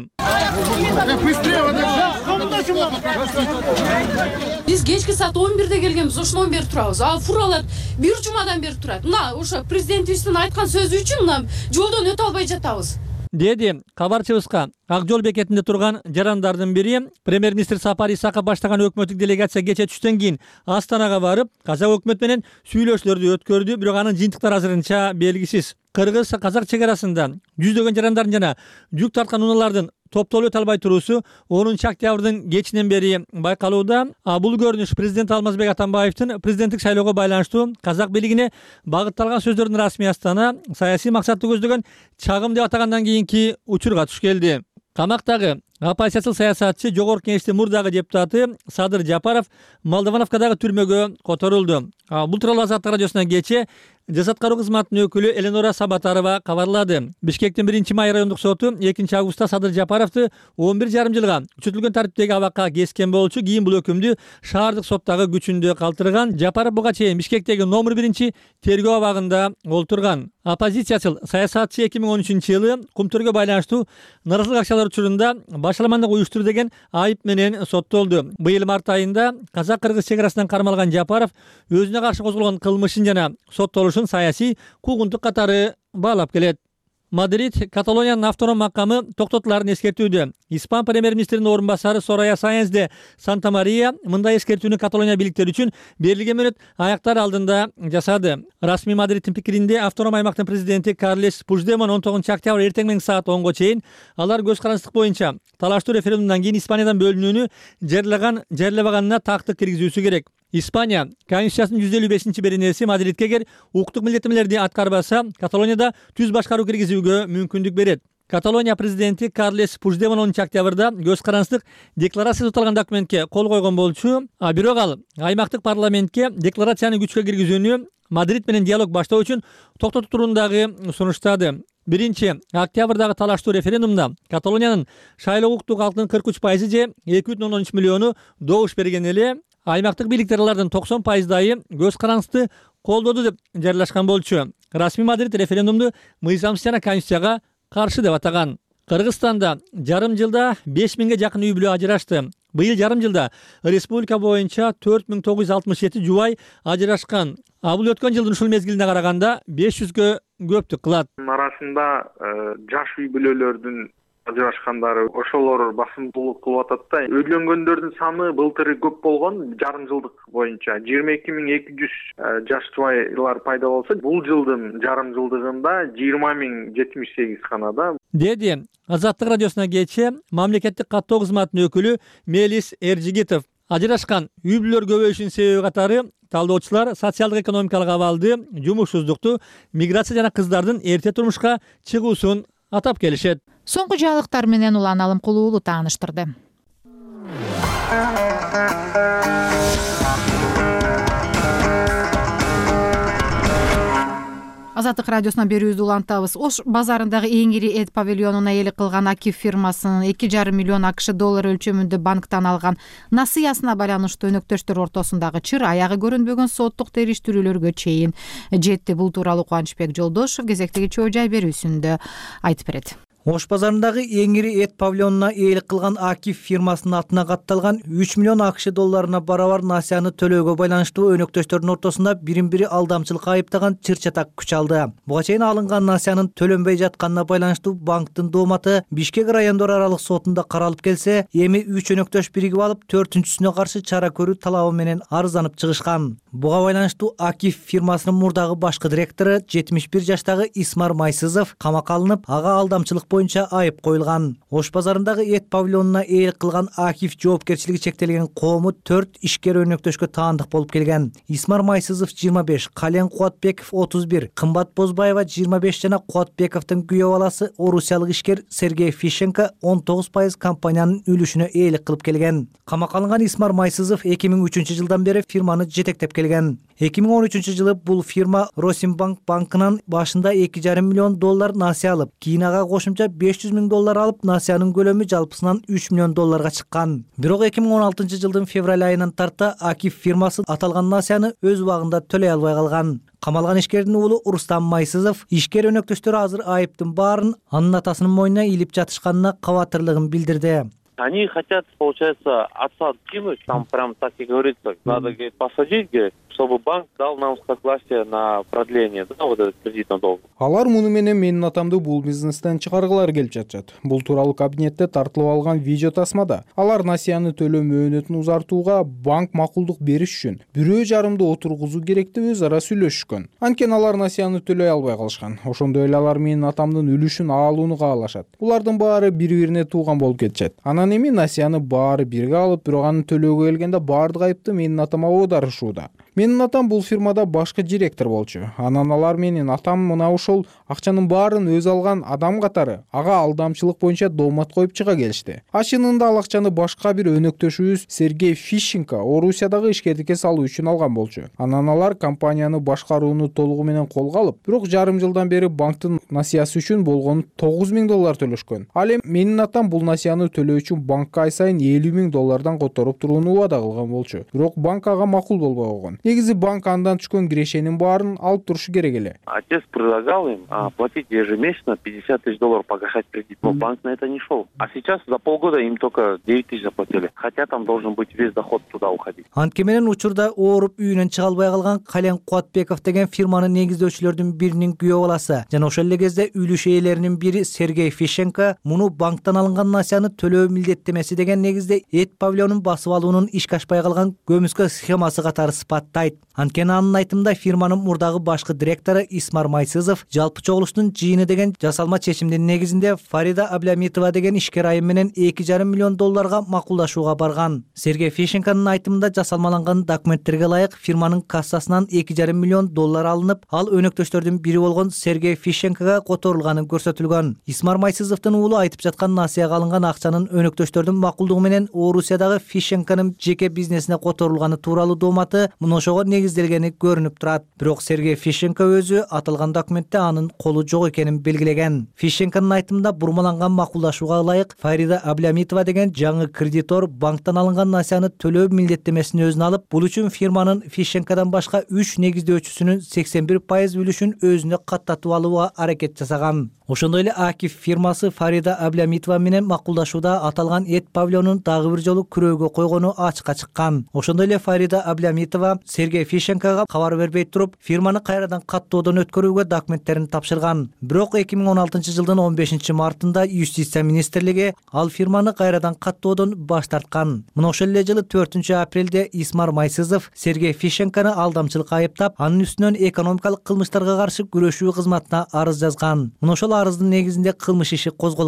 Биз кечки саат он бирде келгенбиз, ошондон бери турабыз. А фуралар бир жумадан бери турат. Мына ошо президентибиздин айткан сөзү үчүн мына жолдон өтө албай жатабыз. Деди кабарчыбызга Ак жол бекетинде турган жарандардын бири. Премьер-министр Сапар Исаков баштаган өкмөттүк делегация кечээ түштөн кийин Астанага барып, казак өкмөт менен сүйлөшүүлөрдү өткөрдү, бирок анын жыйынтыктары азырынча белгисиз. Кыргыз-казак чек арасында жүздөгөн жарандардын жана жүк тарткан унаалардын топтолуп өтө албай туруусу онунчу октябрдын кечинен бери байкалууда. Бул көрүнүш президент Алмазбек Атамбаевдин президенттик шайлоого байланыштуу казак бийлигине багытталган сөздөрдүн расмий астана саясий максатты көздөгөн чагым деп атагандан кийинки учурга туш келди. Камактагы оппозициялык саясатчы жогорку кеңештин мурдагы депутаты Садыр Жапаров Молдовановкадагы түрмөгө которулду. Бул тууралуу Азаттык радиосунан кечээ Жаза аткаруу кызматынын өкүлү Эленора Сабатарова кабарлады. Бишкектин биринчи май райондук соту экинчи августта Садыр Жапаровду он бир жарым жылга күчөтүлгөн тартиптеги абакка кескен болчу. Кийин бул өкүмдү шаардык соттагы күчүндө калтырган. Жапаров буга чейин Бишкектеги номер биринчи тергөө абагында олтурган. Оппозициячыл саясатчы эки миң он үчүнчү жылы Кумтөргө байланыштуу наразылык акчалар учурунда башаламандык уюштурду деген айып менен соттолду. Быйыл март айында казак-кыргыз чек арасынан кармалган Жапаров өзүнө каршы козголгон кылмышын жана соттолушун саясий куугунтук катары баалап келет. Мадрид Каталониянын автоном макамы токтотуларын эскертүүдө. Испан премьер-министринин орун басары Сорая Sáenz de Santamaría мындай эскертүүнү Каталония бийликтери үчүн берилген мөөнөт аяктар алдында жасады. Расмий Мадридтин пикиринде автоном аймактын президенти Карлес Пуждемон он тогузунчу октябрь эртең менен саат онго чейин алар көз карандысыздык боюнча талаштуу референдумдан кийин Испаниядан бөлүнүүнү жарылаган жарлабаганына тактык киргизүүсү керек. Испания Конституциясынын жүз элүү бешинчи беренеси Мадридке эгер укуктук милдеттемелерди аткарбаса, Каталонияда түз башкаруу киргизүүгө мүмкүндүк берет. Каталония президенти Карлес Пуждемон онунчу октябрда көз карандысыздык декларация соталган документке кол койгон болчу. А бирок ал аймактык парламентке декларацияны күчкө киргизүүнү Мадрид менен диалог баштоо үчүн токтотуу турундагы сунуштады. биринчи октябрдагы талаштуу референдумда Каталониянын шайлоо укуктуу калктын кырк үч пайызы же эки бүтүн ондон үч миллиону добуш берген эле аймактык бийликтер алардын токсон пайыздайы көз карандысты колдоду деп жарыялашкан болчу. Расмий Мадрид референдумду мыйзамсыз жана конституцияга каршы деп атаган. Кыргызстанда жарым жылда беш миңге жакын үй бүлө ажырашты. Быйыл жарым жылда республика боюнча төрт миң тогуз жүз алтымыш жети жубай ажырашкан. А бул өткөн жылдын ушул мезгилине караганда беш жүзгө көптүк кылат. Арасында жаш үй бүлөлөрдүн ажырашкандары ошолор басымдуулук кылып атат да. Үйлөнгөндөрдүн саны былтыр көп болгон, жарым жылдык боюнча жыйырма эки миң эки жүз жаш жубайлар пайда болсо, бул жылдын жарым жылдыгында жыйырма миң жетимиш сегиз гана да. Деди Азаттык радиосуна кечээ мамлекеттик каттоо кызматынын өкүлү Мелис Эржигитов. Ажырашкан үй бүлөлөр көбөйүшүнүн себеби катары талдоочулар социалдык экономикалык абалды, жумушсуздукту, миграция жана кыздардын эрте турмушка чыгуусун атап келишет. Соңку жаңылыктар менен Улан Алымкулуу уулу тааныштырды. Азаттык радиосуна берүүбүздү улантабыз. Ош базарындагы эң ири эт павильонуна ээлик кылган Акиф фирмасынын эки жарым миллион акш доллары өлчөмүндө банктан алган насыясына байланыштуу өнөктөштөр ортосундагы чыр аягы көрүнбөгөн соттук териштирүүлөргө чейин жетти. Бул тууралуу Кубанычбек Жолдошов кезектеги чоо жай берүүсүндө айтып берет. Ош базарындагы эң ири эт павильонуна ээлик кылган Акиф фирмасынын атына катталган үч миллион акш долларына барабар насыяны төлөөгө байланыштуу өнөктөштөрдүн ортосунда бирин бири алдамчылыкка айыптаган чыр-чатак күч алды. Буга чейин алынган насыянын төлөнбөй жатканына байланыштуу банктын дооматы Бишкек райондор аралык сотунда каралып келсе, эми үч өнөктөш биригип алып төртүнчүсүнө каршы чара көрүү талабы менен арызданып чыгышкан. Буга байланыштуу Акиф фирмасынын мурдагы башкы директору жетимиш бир жаштагы Исмар Майсызов камакка алынып, ага алдамчылык боюнча айып коюлган. Ош базарындагы эт павильонуна ээлик кылган Акиф жоопкерчилиги чектелген коому төрт ишкер өнөктөшкө таандык болуп келген. Исмар Майсызов жыйырма беш, Кален Кубатбеков отуз бир, Кымбат Бозбаева жыйырма беш жана Кубатбековдун күйөө баласы орусиялык ишкер Сергей Фищенко он тогуз пайыз компаниянын үлүшүнө ээлик кылып келген. Камакка алынган Исмар Майсызов эки миң үчүнчү жылдан бери фирманы жетектеп келген. эки миң он үчүнчү жылы бул фирма Росимбанк банкынан башында эки жарым миллион доллар насыя алып, кийин ага кошумча беш жүз миң доллар алып, насыянын көлөмү жалпысынан үч миллион долларга чыккан. Бирок эки миң он алтынчы жылдын февраль айынан тарта Акиф фирмасы аталган насыяны өз убагында төлөй албай калган. Камалган ишкердин уулу Рустам Майсызов ишкер өнөктөштөрү азыр айыптын баарын анын атасынын мойнуна илип жатышканына кабатырлыгын билдирди. Они хотят, получается, отца кинуть, там прям так и говорится, надо, говорит, посадить, говорит, чтобы банк дал нам согласие на продление, да, вот этот кредитный долг. Алар муну менен менин атамды бул бизнестен чыгаргылары келип жатышат. Бул тууралуу кабинетте тартылып алган видео тасмада алар насыяны төлөө мөөнөтүн узартууга банк макулдук бериш үчүн бирөө жарымды отургузуу керек деп өз ара сүйлөшүшкөн. Анткени алар насыяны төлөй албай калышкан. Ошондой эле алар менин атамдын үлүшүн алууну каалашат. Булардын баары бири-бирине тууган болуп кетишет. Анан эми насыяны баары бирге алып, бирок аны төлөөгө келгенде баардык айыпты менин атама оодарышууда. Менин атам бул фирмада башкы директор болчу. Анан алар менин атам мына ушул акчанын баарын өз алган адам катары ага алдамчылык боюнча доомат коюп чыга келишти. Ашынында ал акчаны башка бир өнөктөшүбүз Сергей Фищенко Орусиядагы ишкердикке салуу үчүн алган болчу. Анан алар компанияны башкарууну толугу менен колго алып, бирок жарым жылдан бери банктын насыясы үчүн болгону тогуз миң доллар төлөшкөн. Ал эми менин атам бул насыяны төлөө үчүн банкка ай сайын элүү миң доллардан которуп турууну убада кылган болчу. Бирок банк ага макул болбой койгон. Негизи банк андан түшкөн кирешенин баарын алып турушу керек эле. Отец предлагал им а, платить ежемесячно пятьдесят тысяч долларов погашать кредит, но банк на это не шел. А сейчас за полгода им только девять тысяч заплатили, хотя там должен быть весь доход туда уходить. Антке менен учурда ооруп үйүнөн чыга албай калган Кален Кубатбеков деген фирманын негиздөөчүлөрдүн биринин күйөө баласы жана ошол эле кезде үлүш ээлеринин бири Сергей Фищенко муну банктан алынган насыяны төлөө милдеттемеси деген негизде эт павильонун басып алуунун ишке ашпай калган көмүскө схемасы катары сыпаттайт. Анткени анын айтымында фирманын мурдагы башкы директору Исмар Майсызов жалпы чогулуштун жыйыны деген жасалма чечимдин негизинде Фарида Аблямитова деген ишкер айым менен эки жарым миллион долларга макулдашууга барган. Сергей Фищенконун айтымында жасалмаланган документтерге ылайык фирманын кассасынан эки жарым миллион доллар алынып, ал өнөктөштөрдүн бири болгон Сергей Фищенкого которулганы көрсөтүлгөн. Исмар Майсызовдун уулу айтып жаткан насыяга алынган акчанын өнөктөштөрдүн макулдугу менен Орусиядагы Фищенконун жеке бизнесине которулганы тууралуу дооматы мына ошого негизделгени көрүнүп турат. Бирок Сергей Фищенко өзү аталган документте анын колу жок экенин белгилеген. Фищенконун айтымында бурмаланган макулдашууга ылайык Фарида Аблямитова деген жаңы кредитор банктан алынган насыяны төлөө милдеттемесин өзүнө алып, бул үчүн фирманын Фищенкодон башка үч негиздөөчүсүнүн сексен бир пайыз үлүшүн өзүнө каттатып алууга аракет жасаган. Ошондой эле Акиф фирмасы Фарида Аблямитова менен макулдашууда аталган эт павильонун дагы бир жолу күрөөгө койгону ачыкка чыккан. Ошондой эле Фарида Аблямитова Сергей Фищенкого кабар бербей туруп, фирманы кайрадан каттоодон өткөрүүгө документтерин тапшырган. Бирок эки миң он алтынчы жылдын он бешинчи мартында Юстиция министрлиги ал фирманы кайрадан каттоодон баш тарткан. Мына ошол эле жылы төртүнчү апрелде Исмар Майсызов Сергей Фищенкону алдамчылыкка айыптап, анын үстүнөн экономикалык кылмыштарга каршы күрөшүү кызматына арыз жазган. Мына ошол арыздын негизинде кылмыш иши козголгон.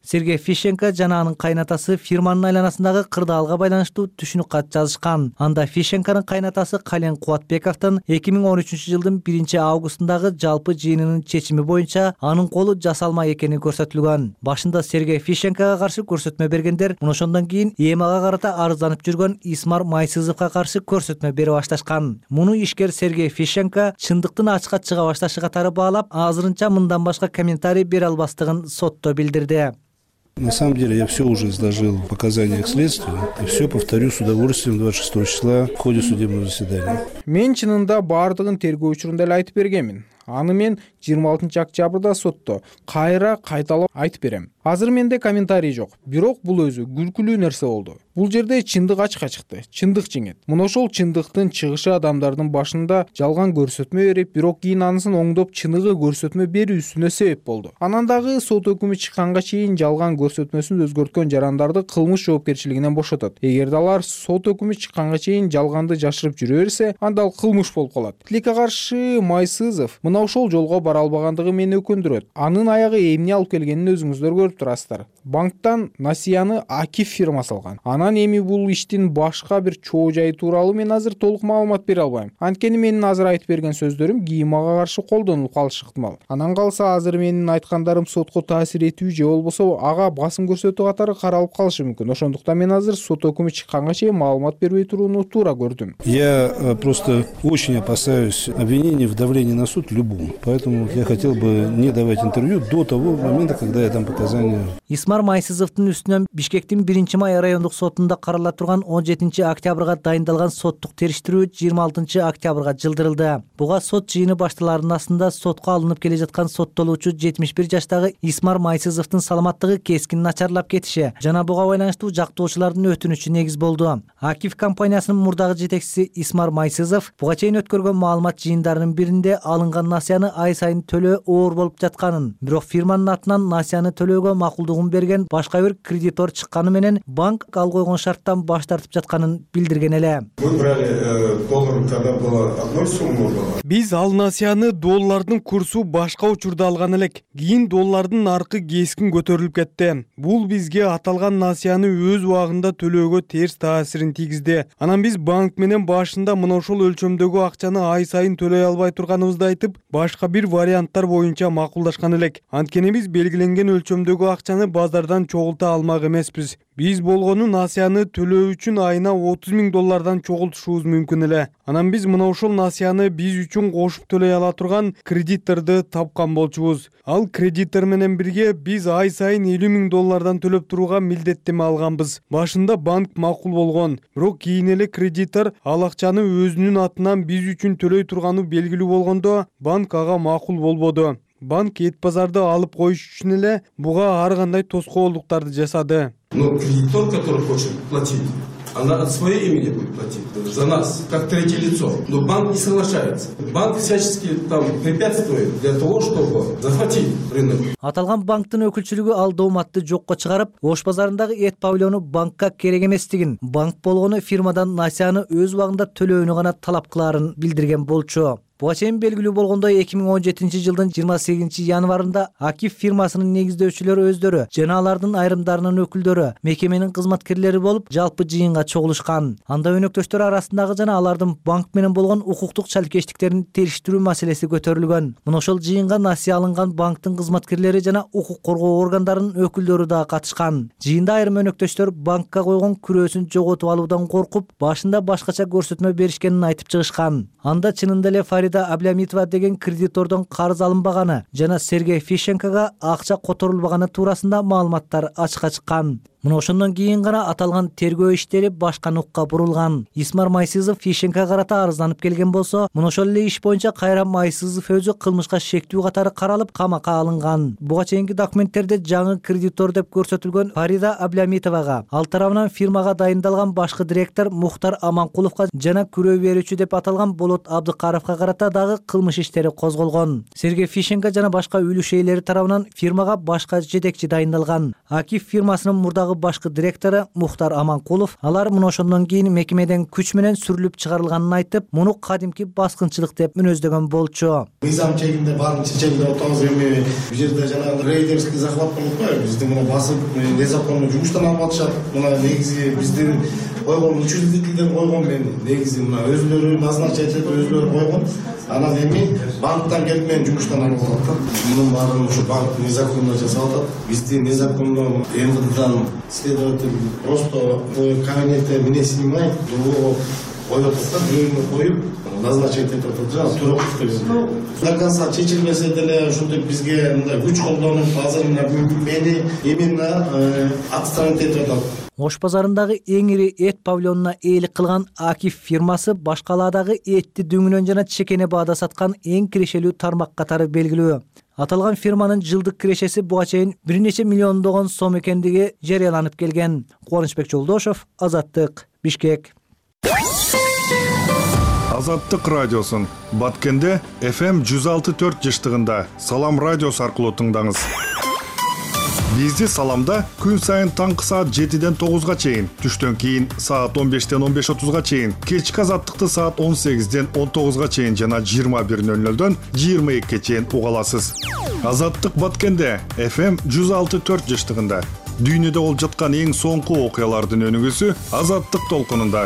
Сергей Фищенко жана анын кайнатасы фирманын айланасындагы кырдаалга байланыштуу түшүнүк кат жазышкан. Анда Фищенконун кайнатасы Кален Кубатбековдун эки миң он үчүнчү жылдын биринчи августундагы жалпы жыйынынын чечими боюнча анын колу жасалма экени көрсөтүлгөн. Башында Сергей Фищенкого каршы көрсөтмө бергендер мына ошондон кийин ЭМАга карата арызданып жүргөн Исмар Майсызовго каршы көрсөтмө бере башташкан. Муну ишкер Сергей Фищенко чындыктын ачыкка чыга башташы катары баалап, азырынча мындан башка комментарий бере албастыгын сотто билдирди. На самом деле я все уже изложил в показаниях следствия и все повторю с удовольствием двадцать шестого числа в ходе судебного заседания. Мен чынында бардыгын тергөө учурунда эле айтып бергенмин. Аны мен жыйырма алтынчы октябрда сотто кайра кайталап айтып берем. Азыр менде комментарий жок. Бирок бул өзү күлкүлүү нерсе болду. Бул жерде чындык ачыкка чыкты. Чындык жеңет. Мына ошол чындыктын чыгышы адамдардын башында жалган көрсөтмө берип, бирок кийин анысын оңдоп чыныгы көрсөтмө берүүсүнө себеп болду. Анан дагы сот өкүмү чыкканга чейин жалган көрсөтмөсүн өзгөрткөн жарандарды кылмыш жоопкерчилигинен бошотот. Эгерде алар сот өкүмү чыкканга чейин жалганды жашырып жүрө берсе, анда ал кылмыш болуп калат. Тилекке каршы Майсызов мына ошол жолго бара албагандыгы мени өкүндүрөт. Анын аягы эмне алып келгенин өзүңүздөр көрүп турасыздар. Банктан насыяны Акиф фирмасы алган. Анан эми бул иштин башка бир чоо жайы тууралуу мен азыр толук маалымат бере албайм. Анткени менин азыр айтып берген сөздөрүм ГИИМага каршы колдонулуп калышы ыктымал. Анан калса азыр менин айткандарым сотко таасир этүү же болбосо ага басым көрсөтүү катары каралып калышы мүмкүн. Ошондуктан мен азыр сот өкүмү чыкканга чейин маалымат бербей турууну туура көрдүм. Я просто очень опасаюсь обвинений в давлении на суд любому. Поэтому я хотел бы не давать интервью до того момента, когда я дам показания. Исмар Майсызовдун үстүнөн Бишкектин биринчи май райондук сотунда карала турган он жетинчи октябрга дайындалган соттук териштирүү жыйырма алтынчы октябрга жылдырылды. Буга сот жыйыны башталарынын астында сотко алынып келе жаткан соттолуучу жетимиш бир жаштагы Исмар Майсызовдун саламаттыгы кескин начарлап кетиши жана буга байланыштуу жактоочулардын өтүнүчү негиз болду. Акиф компаниясынын мурдагы жетекчиси Исмар Майсызов буга чейин өткөргөн маалымат жыйындарынын биринде алынган насыяны ай сайын төлөө оор болуп жатканын, бирок фирманын атынан насыяны төлөөгө макулдугун берген башка бир кредитор чыкканы менен банк ал койгон шарттан баш тартып жатканын билдирген эле. Вы брали доллар, когда была одной суммы? Биз ал насыяны доллардын курсу башка учурда алган элек. Кийин доллардын наркы кескин көтөрүлүп кетти. Бул бизге аталган насыяны өз убагында төлөөгө терс таасирин тийгизди. Анан биз банк менен башында мына ошол өлчөмдөгү акчаны ай сайын төлөй албай турганыбызды айтып, башка бир варианттар боюнча макулдашкан элек. Анткени биз белгиленген өлчөмдөгү акчаны базардан чогулта алмак эмеспиз. Биз болгону насыяны төлөө үчүн айына отуз миң доллардан чогултушубуз мүмкүн эле. Анан биз мына ошол насыяны биз үчүн кошуп төлөй ала турган кредиторду тапкан болчубуз. Ал кредитор менен бирге биз ай сайын элүү миң доллардан төлөп турууга милдеттеме алганбыз. Башында банк макул болгон, бирок кийин эле кредитор ал акчаны өзүнүн атынан биз үчүн төлөй турганы белгилүү болгондо банк ага макул болбоду. Банк эт базарды алып коюш үчүн эле буга ар кандай тоскоолдуктарды жасады. Но кредитор, который хочет платить, она от своего имени будет платить за нас, как третье лицо. Но банк не соглашается. Банк всячески там препятствует для того, чтобы захватить рынок. Аталган банктын өкүлчүлүгү ал дооматты жокко чыгарып, Ош базарындагы эт павильону банкка керек эместигин, банк болгону фирмадан насыяны өз убагында төлөөнү гана талап кылаарын билдирген болчу. Буга чейин белгилүү болгондой эки миң он жетинчи жылдын жыйырма сегизинчи январында Акиф фирмасынын негиздөөчүлөрү өздөрү жана алардын айрымдарынын өкүлдөрү мекеменин кызматкерлери болуп жалпы жыйынга чогулушкан. Анда өнөктөштөр арасындагы жана алардын банк менен болгон укуктук чалкештиктерин териштирүү маселеси көтөрүлгөн. Мына ошол жыйынга насыя алынган банктын кызматкерлери жана укук коргоо органдарынын өкүлдөрү да катышкан. Жыйында айрым өнөктөштөр банкка койгон күрөөсүн жоготуп алуудан коркуп, башында башкача көрсөтмө беришкенин айтып чыгышкан. Анда чынында эле Фарида Аблямитова деген кредитордон карыз алынбаганы жана Сергей Фищенкого акча которулбаганы туурасында маалыматтар ачыкка чыккан. Мына ошондон кийин гана аталган тергөө иштери башка нукка бурулган. Исмар Майсызов Фищенкого карата арызданып келген болсо, мына ошол эле иш боюнча кайра Майсызов өзү кылмышка шектүү катары каралып камакка алынган. Буга чейинки документтерде жаңы кредитор деп көрсөтүлгөн Фарида Аблямитовага, ал тарабынан фирмага дайындалган башкы директор Мухтар Аманкуловго жана күрөө берүүчү деп аталган Болот Абдыкаровго карата дагы кылмыш иштери козголгон. Сергей Фищенко жана башка үлүш ээлери тарабынан фирмага башка жетекчи дайындалган. Акиф фирмасынын мурдагы дагы башкы директору Мухтар Аманкулов алар мына ошондон кийин мекемеден күч менен сүрүлүп чыгарылганын айтып, муну кадимки баскынчылык деп мүнөздөгөн болчу. Мыйзам чегинде баарын чечемде отабыз, эми бул жерде жанагы рейдерский захват болуп атпайбы? Бизди муну басып незаконно жумуштан алып атышат. Мына негизи биздин койгон учредителдер койгон, мен негизи мына өзүлөрү назначить этип өзүлөрү койгон. Анан эми банктан келип мен жумуштан алып атат. Мунун баарын ушу банк незаконно жасап атат. Бизди незаконно МВДдан следователь просто кабинетте мене снимает, его коюп атат, бирөөнү коюп назначить этип атат. Жана турак деген. До конца чечилбесе деле ушинтип бизге мындай күч колдонуп, азыр мени именно отстранить этип атат. Ош базарындагы эң ири эт павильонуна ээлик кылган Акиф фирмасы башкалаадагы этти дүңүнөн жана чекене баада саткан эң кирешелүү тармак катары белгилүү. Аталган фирманын жылдык кирешеси буга чейин бир нече миллиондогон сом экендиги жарыяланып келген. Кубанычбек Жолдошов, Азаттык, Бишкек. Азаттык радиосун Баткенде эф эм жүз алты төрт жыштыгында Салам радиосу аркылуу тыңдаңыз. Бизди Саламда күн сайын таңкы саат жетиден тогузга чейин, түштөн кийин саат он бештен он беш отузга чейин, кечки Азаттыкты саат он сегизден он тогузга чейин жана жыйырма бир нөл нөлдөн жыйырма экиге чейин уга аласыз. Азаттык Баткенде эф эм жүз алты төрт жыштыгында дүйнөдө болуп жаткан эң соңку окуялардын өнүгүүсү Азаттык толкунунда.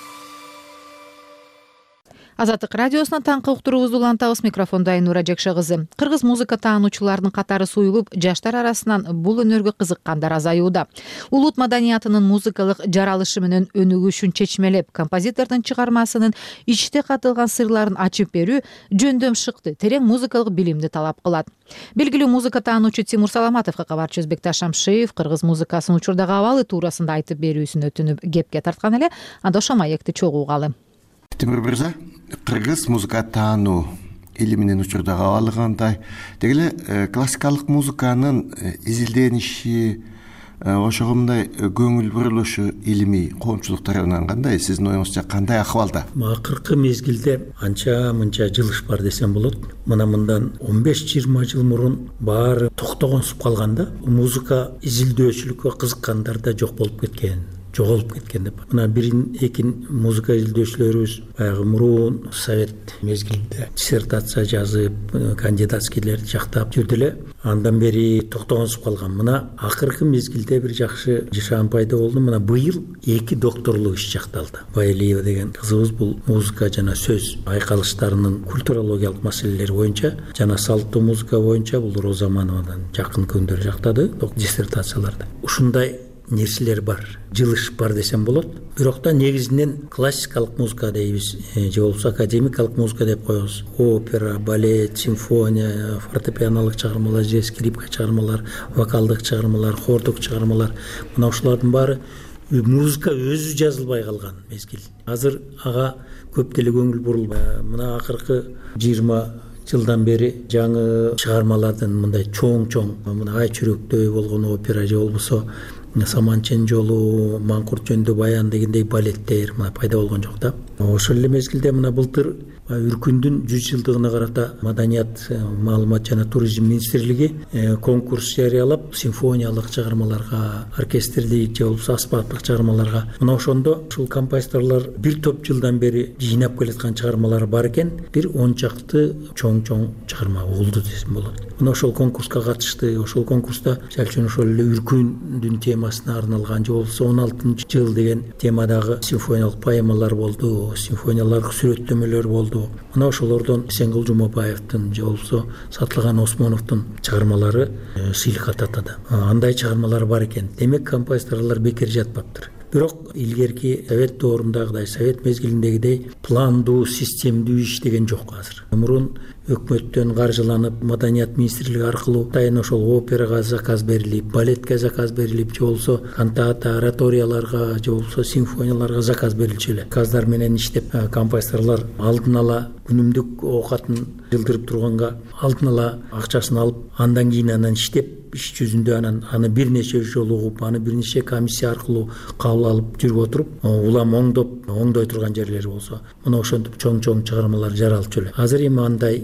Азаттык радиосуна таңкы уктуруубузду улантабыз. Микрофондо Айнура Жекше кызы. Кыргыз музыка таануучуларынын катары суюлуп, жаштар арасынан бул өнөргө кызыккандар азаюуда. Улут маданиятынын музыкалык жаралышы менен өнүгүшүн чечмелеп, композитордун чыгармасынын ичте катылган сырларын ачып берүү жөндөм шыкты, терең музыкалык билимди талап кылат. Белгилүү музыка таануучу Тимур Саламатовго кабарчы Өзбекташ Шамшиев кыргыз музыкасынын учурдагы абалы туурасында айтып берүүсүн өтүнүп кепке тарткан эле. Анда ошо маекти чогуу угалы. Тимур Мырза, кыргыз музыка таануу илиминин учурдагы абалы кандай? Дегеле классикалык музыканын изилдениши, ошого мындай көңүл бурулушу илимий коомчулук тарабынан кандай? Сиздин оюңузча кандай акыбалда? Акыркы мезгилде анча мынча жылыш бар десем болот. Мына мындан он беш жыйырма жыл мурун баары токтогонсуп калганда, музыка изилдөөчүлүккө кызыккандар да жок болуп кеткен. жоголуп кеткен деп. Мына бирин экин музыка изилдөөчүлөрүбүз баягы мурун совет мезгилинде диссертация жазып, кандидатскийлерди жактап жүрдү эле. Андан бери токтогонсуп калган. Мына акыркы мезгилде бир жакшы жашаан пайда болду. Мына быйыл эки докторлук иш жакталды. Байлиева деген кызыбыз бул музыка жана сөз айкалыштарынын культурологиялык маселелери боюнча жана салттуу музыка боюнча бул Роза Мановадан жакын күндөр жактады диссертацияларды. Ушундай нерселер бар, жылыш бар десем болот. Бирок да негизинен классикалык музыка дейбиз, же болбосо академикалык музыка деп коебуз. Опера, балет, симфония, фортепианолук чыгармалар, же скрипка чыгармалар, вокалдык чыгармалар, хордук чыгармалар. Мына ушулардын баары музыка өзү жазылбай калган мезгил. Азыр ага көп деле көңүл бурулбай. Мына акыркы жыйырма жылдан бери жаңы чыгармалардын мындай чоң-чоң, мына Ай чүрөктөй болгон опера же болбосо Саманчен жолу, Маңкурт жөнүндө баян дегендей балеттер мына пайда болгон жок да. Ошол эле мезгилде мына былтыр Үркүндүн жүз жылдыгына карата Маданият, маалымат жана туризм министрлиги конкурс жарыялап, симфониялык чыгармаларга, оркестрлик же болбосо аспаптык чыгармаларга. Мына ошондо ушул композиторлор бир топ жылдан бери жыйнап келаткан чыгармалары бар экен, бир он чакты чоң-чоң чыгарма болду десем болот. Мына ошол конкурска катышты. Ошол конкурста мисалы үчүн ошол эле Үркүндүн темасына арналган же болбосо он алтынчы жыл деген темадагы симфониялык поэмалар болду, симфониялык сүрөттөмөлөр болду. Мына ошолордон Эсенгул Жумабаевдин же болбосо Сатылган Осмоновдун чыгармалары сыйлыкка татады. Андай чыгармалар бар экен. Демек композиторлор бекер жатпаптыр. Бирок илгерки совет доорундагыдай, совет мезгилиндегидей пландуу, системдүү иш деген жок азыр. Мурун өкмөттөн каржыланып, Маданият министрлиги аркылуу тайын ошол операга заказ берилип, балетке заказ берилип, же болбосо кантата, ораторияларга, же болбосо симфонияларга заказ берилчү эле. Заказдар менен иштеп, композиторлор алдын ала күнүмдүк оокатын жылдырып турганга алдын ала акчасын алып, андан кийин анан иштеп, иш жүзүндө анан аны бир нече жолу угуп, аны бир нече комиссия аркылуу кабыл алып жүрүп отуруп, улам оңдоп, оңдой турган жерлери болсо, мына ошентип чоң-чоң чыгармалар жаралчу эле. Азыр эми андай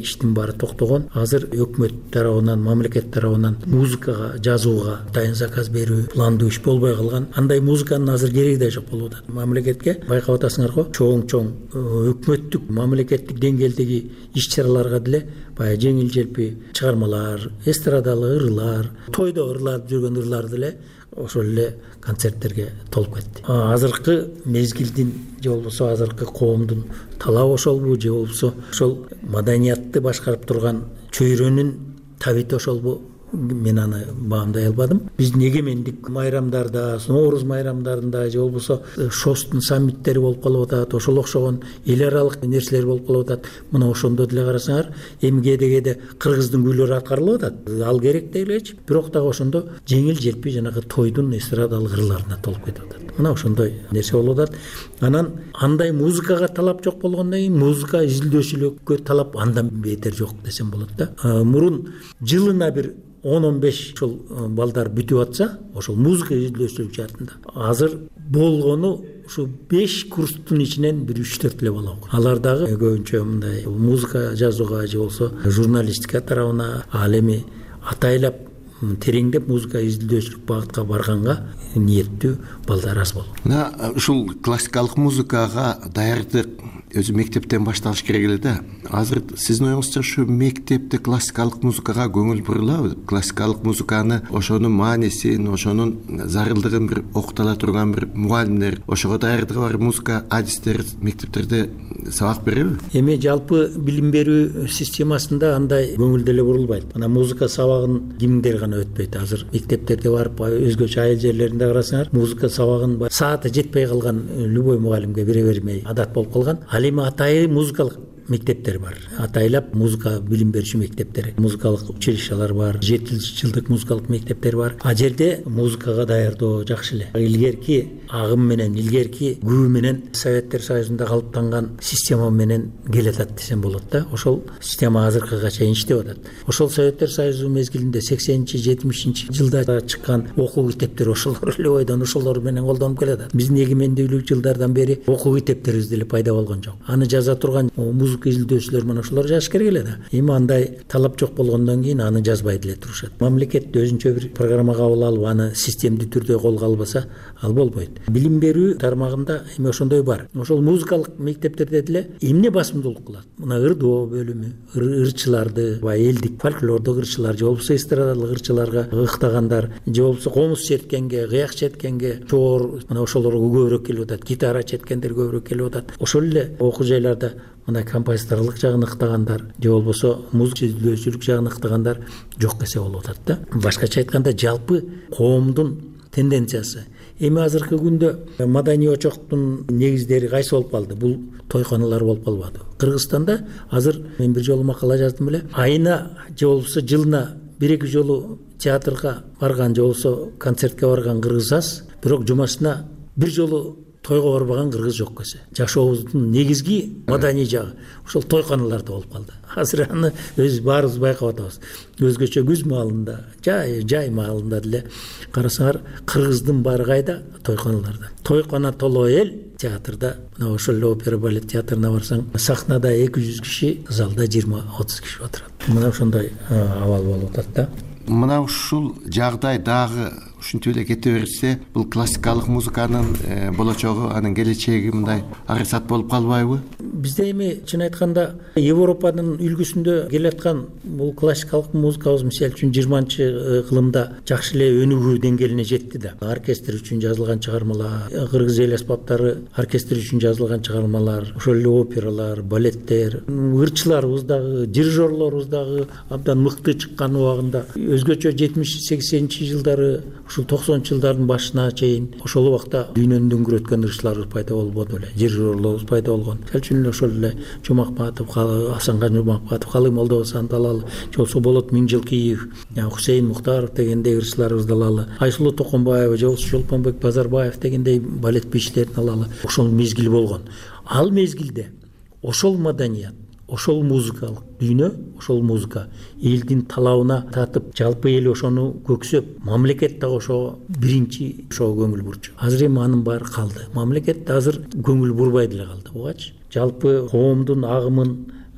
иштин баары токтогон. Азыр өкмөт тарабынан, мамлекет тарабынан музыкага жазууга дайын заказ берүү пландуу иш болбой калган. Андай музыканын азыр кереги да жок болуп атат. Мамлекетке байкап атасыңарго, чоң-чоң өкмөттүк, мамлекеттик деңгээлдеги иш-чараларга деле баягы жеңил желпи чыгармалар, эстрадалык ырлар, тойдо ырлап жүргөн ырлар деле ошол эле концерттерге толуп кетти. Азыркы мезгилдин же болбосо азыркы коомдун талабы ошолбу, же болбосо ошол маданиятты башкарып турган чөйрөнүн табити ошолбу, мен аны баамдай албадым. Биздин эгемендик майрамдарда, Нооруз майрамдарында же болбосо шостун саммиттери болуп калып атат, ошол окшогон эл аралык нерселер болуп калып атат. Мына ошондо деле карасаңар, эмге дегенде кыргыздын күйлөрү аткарылып атат. Ал керек делечи, бирок дагы ошондо жеңил желпи жанагы тойдун эстрадалык ырларына толуп кетип атат. Мына ошондой нерсе болуп атат. Анан андай музыкага талап жок болгондон кийин музыка изилдөөчүлүккө талап андан бетер жок десем болот да. Мурун жылына бир он он беш ошол балдар бүтүп атса, ошол музыка изилдөөчүлүк жаатында азыр болгону ушу беш курстун ичинен бир үч төрт эле бала окуйт. Алар дагы көбүнчө мындай музыка жазууга же болсо журналистика тарабына, ал эми атайлап тереңдеп музыка изилдөөчүлүк багытка барганга ниеттүү балдар аз болот. Мына ушул классикалык музыкага даярдык өзү мектептен башталыш керек эле да. Азыр сиздин оюңузча ушу мектепте классикалык музыкага көңүл бурулабы? Классикалык музыканы, ошонун маанисин, ошонун зарылдыгын бир окутала турган бир мугалимдер, ошого даярдыгы бар музыка адистер мектептерде сабак береби? Эми жалпы билим берүү системасында андай көңүл деле бурулбайт. Мына музыка сабагын кимдер гана өтпөйт. Азыр мектептерде барып өзгөчө айыл жерлеринде карасаңар, музыка сабагын сааты жетпей калган любой мугалимге бере бермей адат болуп калган. Ал эми атайы музыкалык мектептер бар. Атайлап музыка билим берүүчү мектептер, музыкалык училищалар бар, жети жылдык музыкалык мектептер бар. А жерде музыкага даярдоо жакшы эле. Илгерки агым менен, илгерки күбө менен Советтер Союзунда калыптанган система менен келатат десем болот да. Ошол система азыркыга чейин иштеп атат. Ошол Советтер Союзу мезгилинде сексенинчи жетимишинчи жылда чыккан окуу китептер ошолор эле ойдон ошолор менен колдонуп келатат. Биздин эгемендүүлүк жылдардан бери окуу китептерибиз деле пайда болгон жок. Аны жаза турган музыка изилдөөчүлөр менен ошолор жазыш керек эле да. Эми андай талап жок болгондон кийин аны жазбай деле турушат. Мамлекет өзүнчө бир программа кабыл алып аны системдүү түрдө колго албаса, ал болбойт. Билим берүү тармагында эми ошондой бар. Ошол музыкалык мектептерде деле эмне басымдуулук кылат? Мына ырдоо бөлүмү, ырчыларды, баягы элдик фольклордук ырчылар, же болбосо эстрадалык ырчыларга ыктагандар, же болбосо комуз четкенге, кыяк четкенге, чоор, мына ошолорго көбүрөөк келип атат. Гитара четкендер көбүрөөк келип атат. Ошол эле окуу жайларда мына композиторлук жагын ыктагандар, же болбосо музыка изилдөөчүлүк жагын ыктагандар жок эсе болуп атат да. Башкача айтканда, жалпы коомдун тенденциясы. Эми азыркы күндө маданий очоктун негиздери кайсы болуп калды? Бул тойканалар болуп калбады. Кыргызстанда азыр мен бир жолу макала жаздым эле. Айына же болбосо жылына бир эки жолу театрга барган, же болбосо концертке барган кыргыз аз, бирок жумасына бир жолу тойго барбаган кыргыз жок эсе. Жашообуздун негизги маданий жагы ошол тойканаларда болуп калды. Азыр аны өз баарыбыз байкап атабыз. Өзгөчө күз маалында, жай жай маалында деле карасаңар, кыргыздын баары кайда? Тойканаларда. Тойкана толо эл театрда, мына ошол эле опера балет театрына барсаң, сахнада эки жүз киши, залда жыйырма отуз киши отурат. Мына ошондой абал болуп атат да. Мына ушул жагдай дагы ушинтип эле кете берсе, бул классикалык музыканын болочогу, анын келечеги мындай арысат болуп калбайбы? Бизде эми чын айтканда Европанын үлгүсүндө келаткан бул классикалык музыкабыз мисалы үчүн жыйырманчы кылымда жакшы эле өнүгүү деңгээлине жетти да. Оркестр үчүн жазылган чыгармалар, кыргыз эл аспаптары оркестр үчүн жазылган чыгармалар, ошол эле опералар, балеттер, ырчыларыбыз дагы, дирижерлорубуз дагы абдан мыкты чыккан убагында. Өзгөчө жетимиш сексенинчи жылдары, ушул токсонунчу жылдардын башына чейин ошол убакта дүйнөнү дөңгөрөткөн ырчыларыбыз пайда болбоду беле, дирижерлорубуз пайда болгон. Мисалы үчүн ошол эле Жумакбатов, Асанкан Жумакбатов, Калым Молдобасан алалы, же болбосо Болот Миңжилкиев, Хусейин Мухтаров дегендей ырчыларыбызды алалы, Айсулуу Токонбаева, же болбосо Чолпонбек Базарбаев дегендей балет бийчилерин алалы. Ошол мезгил болгон. Ал мезгилде ошол маданият, ошол музыкалык дүйнө, ошол музыка элдин талабына татып, жалпы эл ошону көксөп, мамлекет дагы ошого биринчи ошого көңүл бурчу. Азыр эми анын баары калды. Мамлекет азыр көңүл бурбай деле калды. Бугачы жалпы коомдун агымын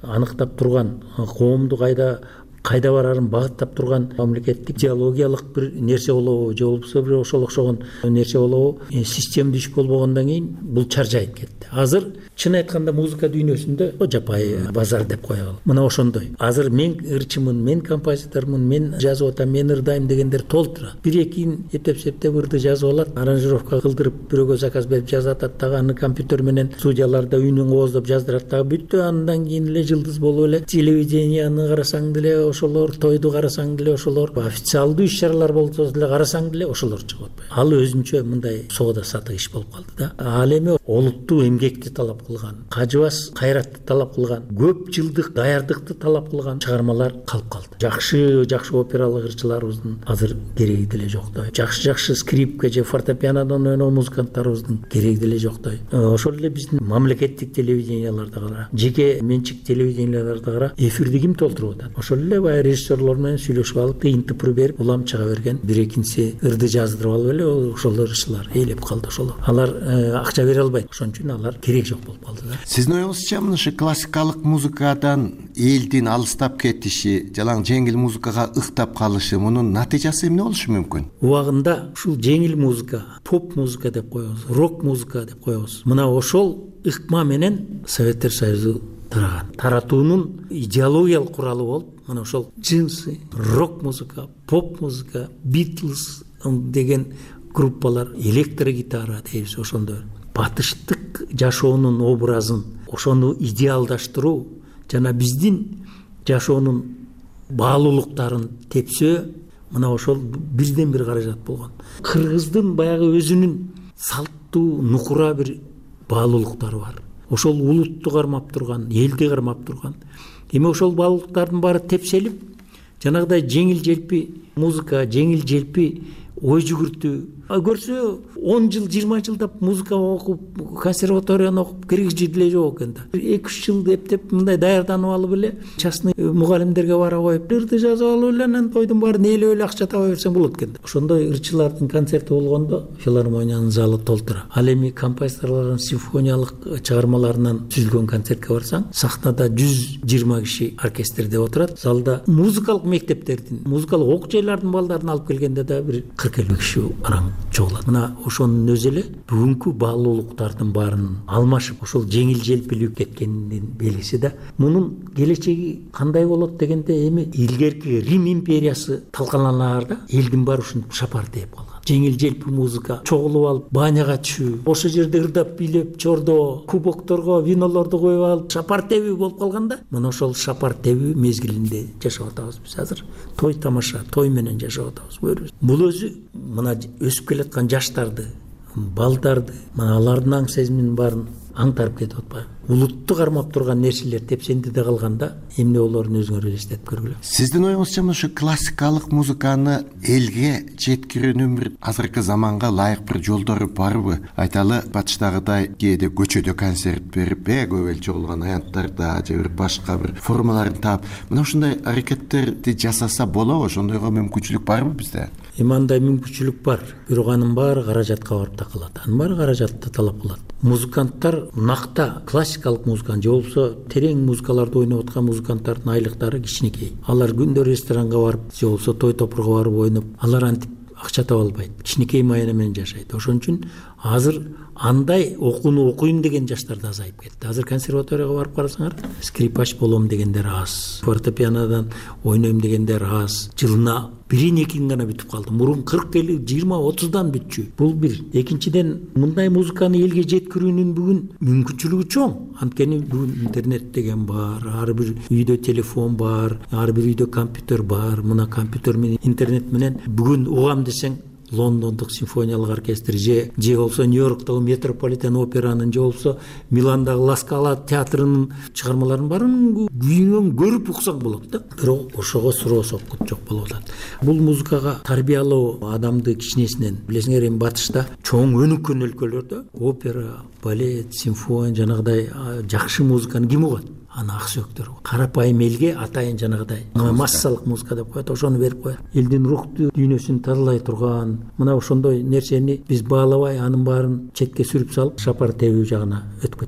аныктап турган, коомду кайда кайда барарын багыттап турган мамлекеттик идеологиялык бир нерсе болобу же болбосо бир ошол окшогон нерсе болобу, системдүү иш болбогондон кийин бул чаржайып кетти. Азыр чын айтканда музыка дүйнөсүндө жапайы базар деп коелу. Мына ошондой. Азыр мен ырчымын, мен композитормун, мен жазып атам, мен ырдайм дегендер толтура. Бир экин эптеп-септеп ырды жазып алат, аранжировка кылдырып бирөөгө заказ берип жазып атат дагы, аны компьютер менен студияларда үйүнөн ооздоп жаздырат дагы, бүттү. Андан кийин эле жылдыз болуп эле телевиденияны карасаң деле ошолор, тойду карасаң деле ошолор, официалдуу иш-чаралар болсо деле карасаң деле ошолор чыгып атпайбы. Ал өзүнчө мындай соода сатык иш болуп калды да. Ал эми олуттуу эмгекти талап кылган, кажыбас кайратты талап кылган, көп жылдык даярдыкты талап кылган чыгармалар калып калды. Жакшы жакшы опералык ырчыларыбыздын азыр кереги деле жоктой. Жакшы жакшы скрипка же фортепианодон ойноо музыканттарыбыздын кереги деле жоктой. Ошол эле биздин мамлекеттик телевиденияларда кара, жеке менчик телевиденияларда кара эфирди ким толтуруп атат? Ошол эле баягы режиссерлор менен сүйлөшүп алып, интипир берип, улам чыга берген бир экинчи ырды жаздырып алып эле ошол ырчылар ээлеп калды. Ошолор алар акча бере албайт, ошон үчүн алар керек жок болуп калды да. Сиздин оюңузча мынушу классикалык музыкадан элдин алыстап кетиши, жалаң жеңил музыкага ыктап калышы, мунун натыйжасы эмне болушу мүмкүн? Убагында ушул жеңил музыка, поп музыка деп коебуз, рок музыка деп коебуз. Мына ошол ыкма менен Советтер Союзу тараган. Таратуунун идеологиялык куралы болуп, мына ошол джинсы, рок музыка, поп музыка, Битлз деген группалар, электрогитара дейбиз, ошондой батыштык жашоонун образын, ошону идеалдаштыруу жана биздин жашоонун баалуулуктарын тепсөө, мына ошол бирден бир каражат болгон. Кыргыздын баягы өзүнүн салттуу нукура бир баалуулуктары бар. Ошол улутту кармап турган, элди кармап турган. Эми ошол баалуулуктардын баары тепселип, жанагыдай жеңил желпи музыка, жеңил желпи ой жүгүртүү көрсө он жыл, жыйырма жылдап музыка окуп, консерваторияны окуп киргизчи деле жок экен да. эки үч жыл эптеп мындай даярданып алып эле частный мугалимдерге бара коюп, ырды жазып алып эле анан тойдун баарын ээлеп эле акча таба берсең болот экен да. Ошондой ырчылардын концерти болгондо филармониянын залы толтура. Ал эми композиторлордун симфониялык чыгармаларынан түзүлгөн концертке барсаң, сахнада жүз жыйырма киши оркестрде отурат, залда музыкалык мектептердин, музыкалык окуу жайлардын балдарын алып келгенде да бир кырк элүү киши араң чогулат. Мына ошонун өзү эле бүгүнкү баалуулуктардын баарын алмашып, ошол жеңил желпилип кеткенинин белгиси да. Мунун келечеги кандай болот дегенде, эми илгерки Рим империясы талкаланаар да, элдин баары ушинтип шапар тээп калган. Жеңил желпи музыка чогулуп алып, баняга түшүү, ошол жерде ырдап бийлеп, чордо, кубокторго винолорду коюп алып, шапар тебүү болуп калганда, мына ошол шапар тебүү мезгилинде жашап атабыз биз азыр. Той тамаша, той менен жашап атабыз көрүбүз. Бул өзү мына өсүп келаткан жаштарды, балдарды, мына алардын аң сезиминин баарын аңтарып кетип атпайбы? Улутту кармап турган нерселер тепсендиде калганда эмне болоорун өзүңөр элестетип көргүлө. Сиздин оюңузча ушу классикалык музыканы элге жеткирүүнүн бир азыркы заманга ылайык бир жолдору барбы? Айталы, батыштагыдай кээде көчөдө концерт берип, э көп эл чогулган аянттарда же бир башка бир формаларын таап, мына ушундай аракеттерди жасаса болобу? Ошондойго мүмкүнчүлүк барбы бизде? Эми андай мүмкүнчүлүк бар. Бирок анын баары каражатка барып такалат. Анын баары каражатты талап кылат. Музыканттар накта классикалык музыканы же болбосо терең музыкаларды ойноп аткан музыканттардын айлыктары кичинекей. Алар күндө ресторанга барып, же болбосо той топурга барып ойноп, алар антип акча таба албайт. Кичинекей майна менен жашайт. Ошон үчүн азыр андай окууну окуйм деген жаштар да азайып кетти. Азыр консерваторияга барып карасаңар, скрипач болом дегендер аз, фортепианодан ойнойм дегендер аз. Жылына бирин экин гана бүтүп калды. Мурун кырк, элүү, жыйырма, отуздан бүтчү. Бул бир. Экинчиден, мындай музыканы элге жеткирүүнүн бүгүн мүмкүнчүлүгү чоң. Анткени бүгүн интернет деген бар, ар бир үйдө телефон бар, ар бир үйдө компьютер бар. Мына компьютер менен, интернет менен бүгүн угам десең, Лондондук симфониялык оркестр же же болсо Нью-Йорктогу Метрополитен операнын же болсо Миландагы Ла Скала театрынын чыгармаларын баарын күйүнөн көрүп уксаң болот да. Бирок ошого суроо соккут жок болуп атат. Бул музыкага тарбиялоо адамды кичинесинен, билесиңер, эми батышта чоң өнүккөн өлкөлөрдө опера, балет, симфония жанагыдай жакшы музыканы ким угат? Аны аксөөктөр. Карапайым элге атайын жанагыдай массалык музыка деп коет, ошону берип коет. Элдин рухтуу дүйнөсүн тазалай турган, мына ошондой нерсени биз баалабай, анын баарын четке сүрүп салып, шапар тебүү жагына өтүп кетпедикпи?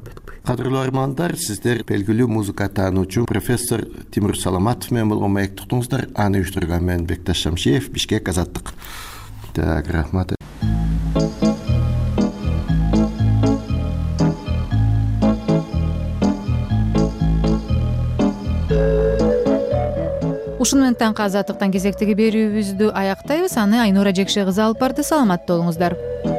Кадырлуу армандар, сиздер белгилүү музыка таануучу профессор Тимур Саламатов менен болгон маек туттуңуздар. Аны уюштурган мен Бекташ Шамшиев, Бишкек, Азаттык. Так, рахмат. Ушун менен таңкы Азаттыктан кезектеги берүүбүздү аяктайбыз. Аны Айнура Жекше кызы алып барды. Саламатта болуңуздар.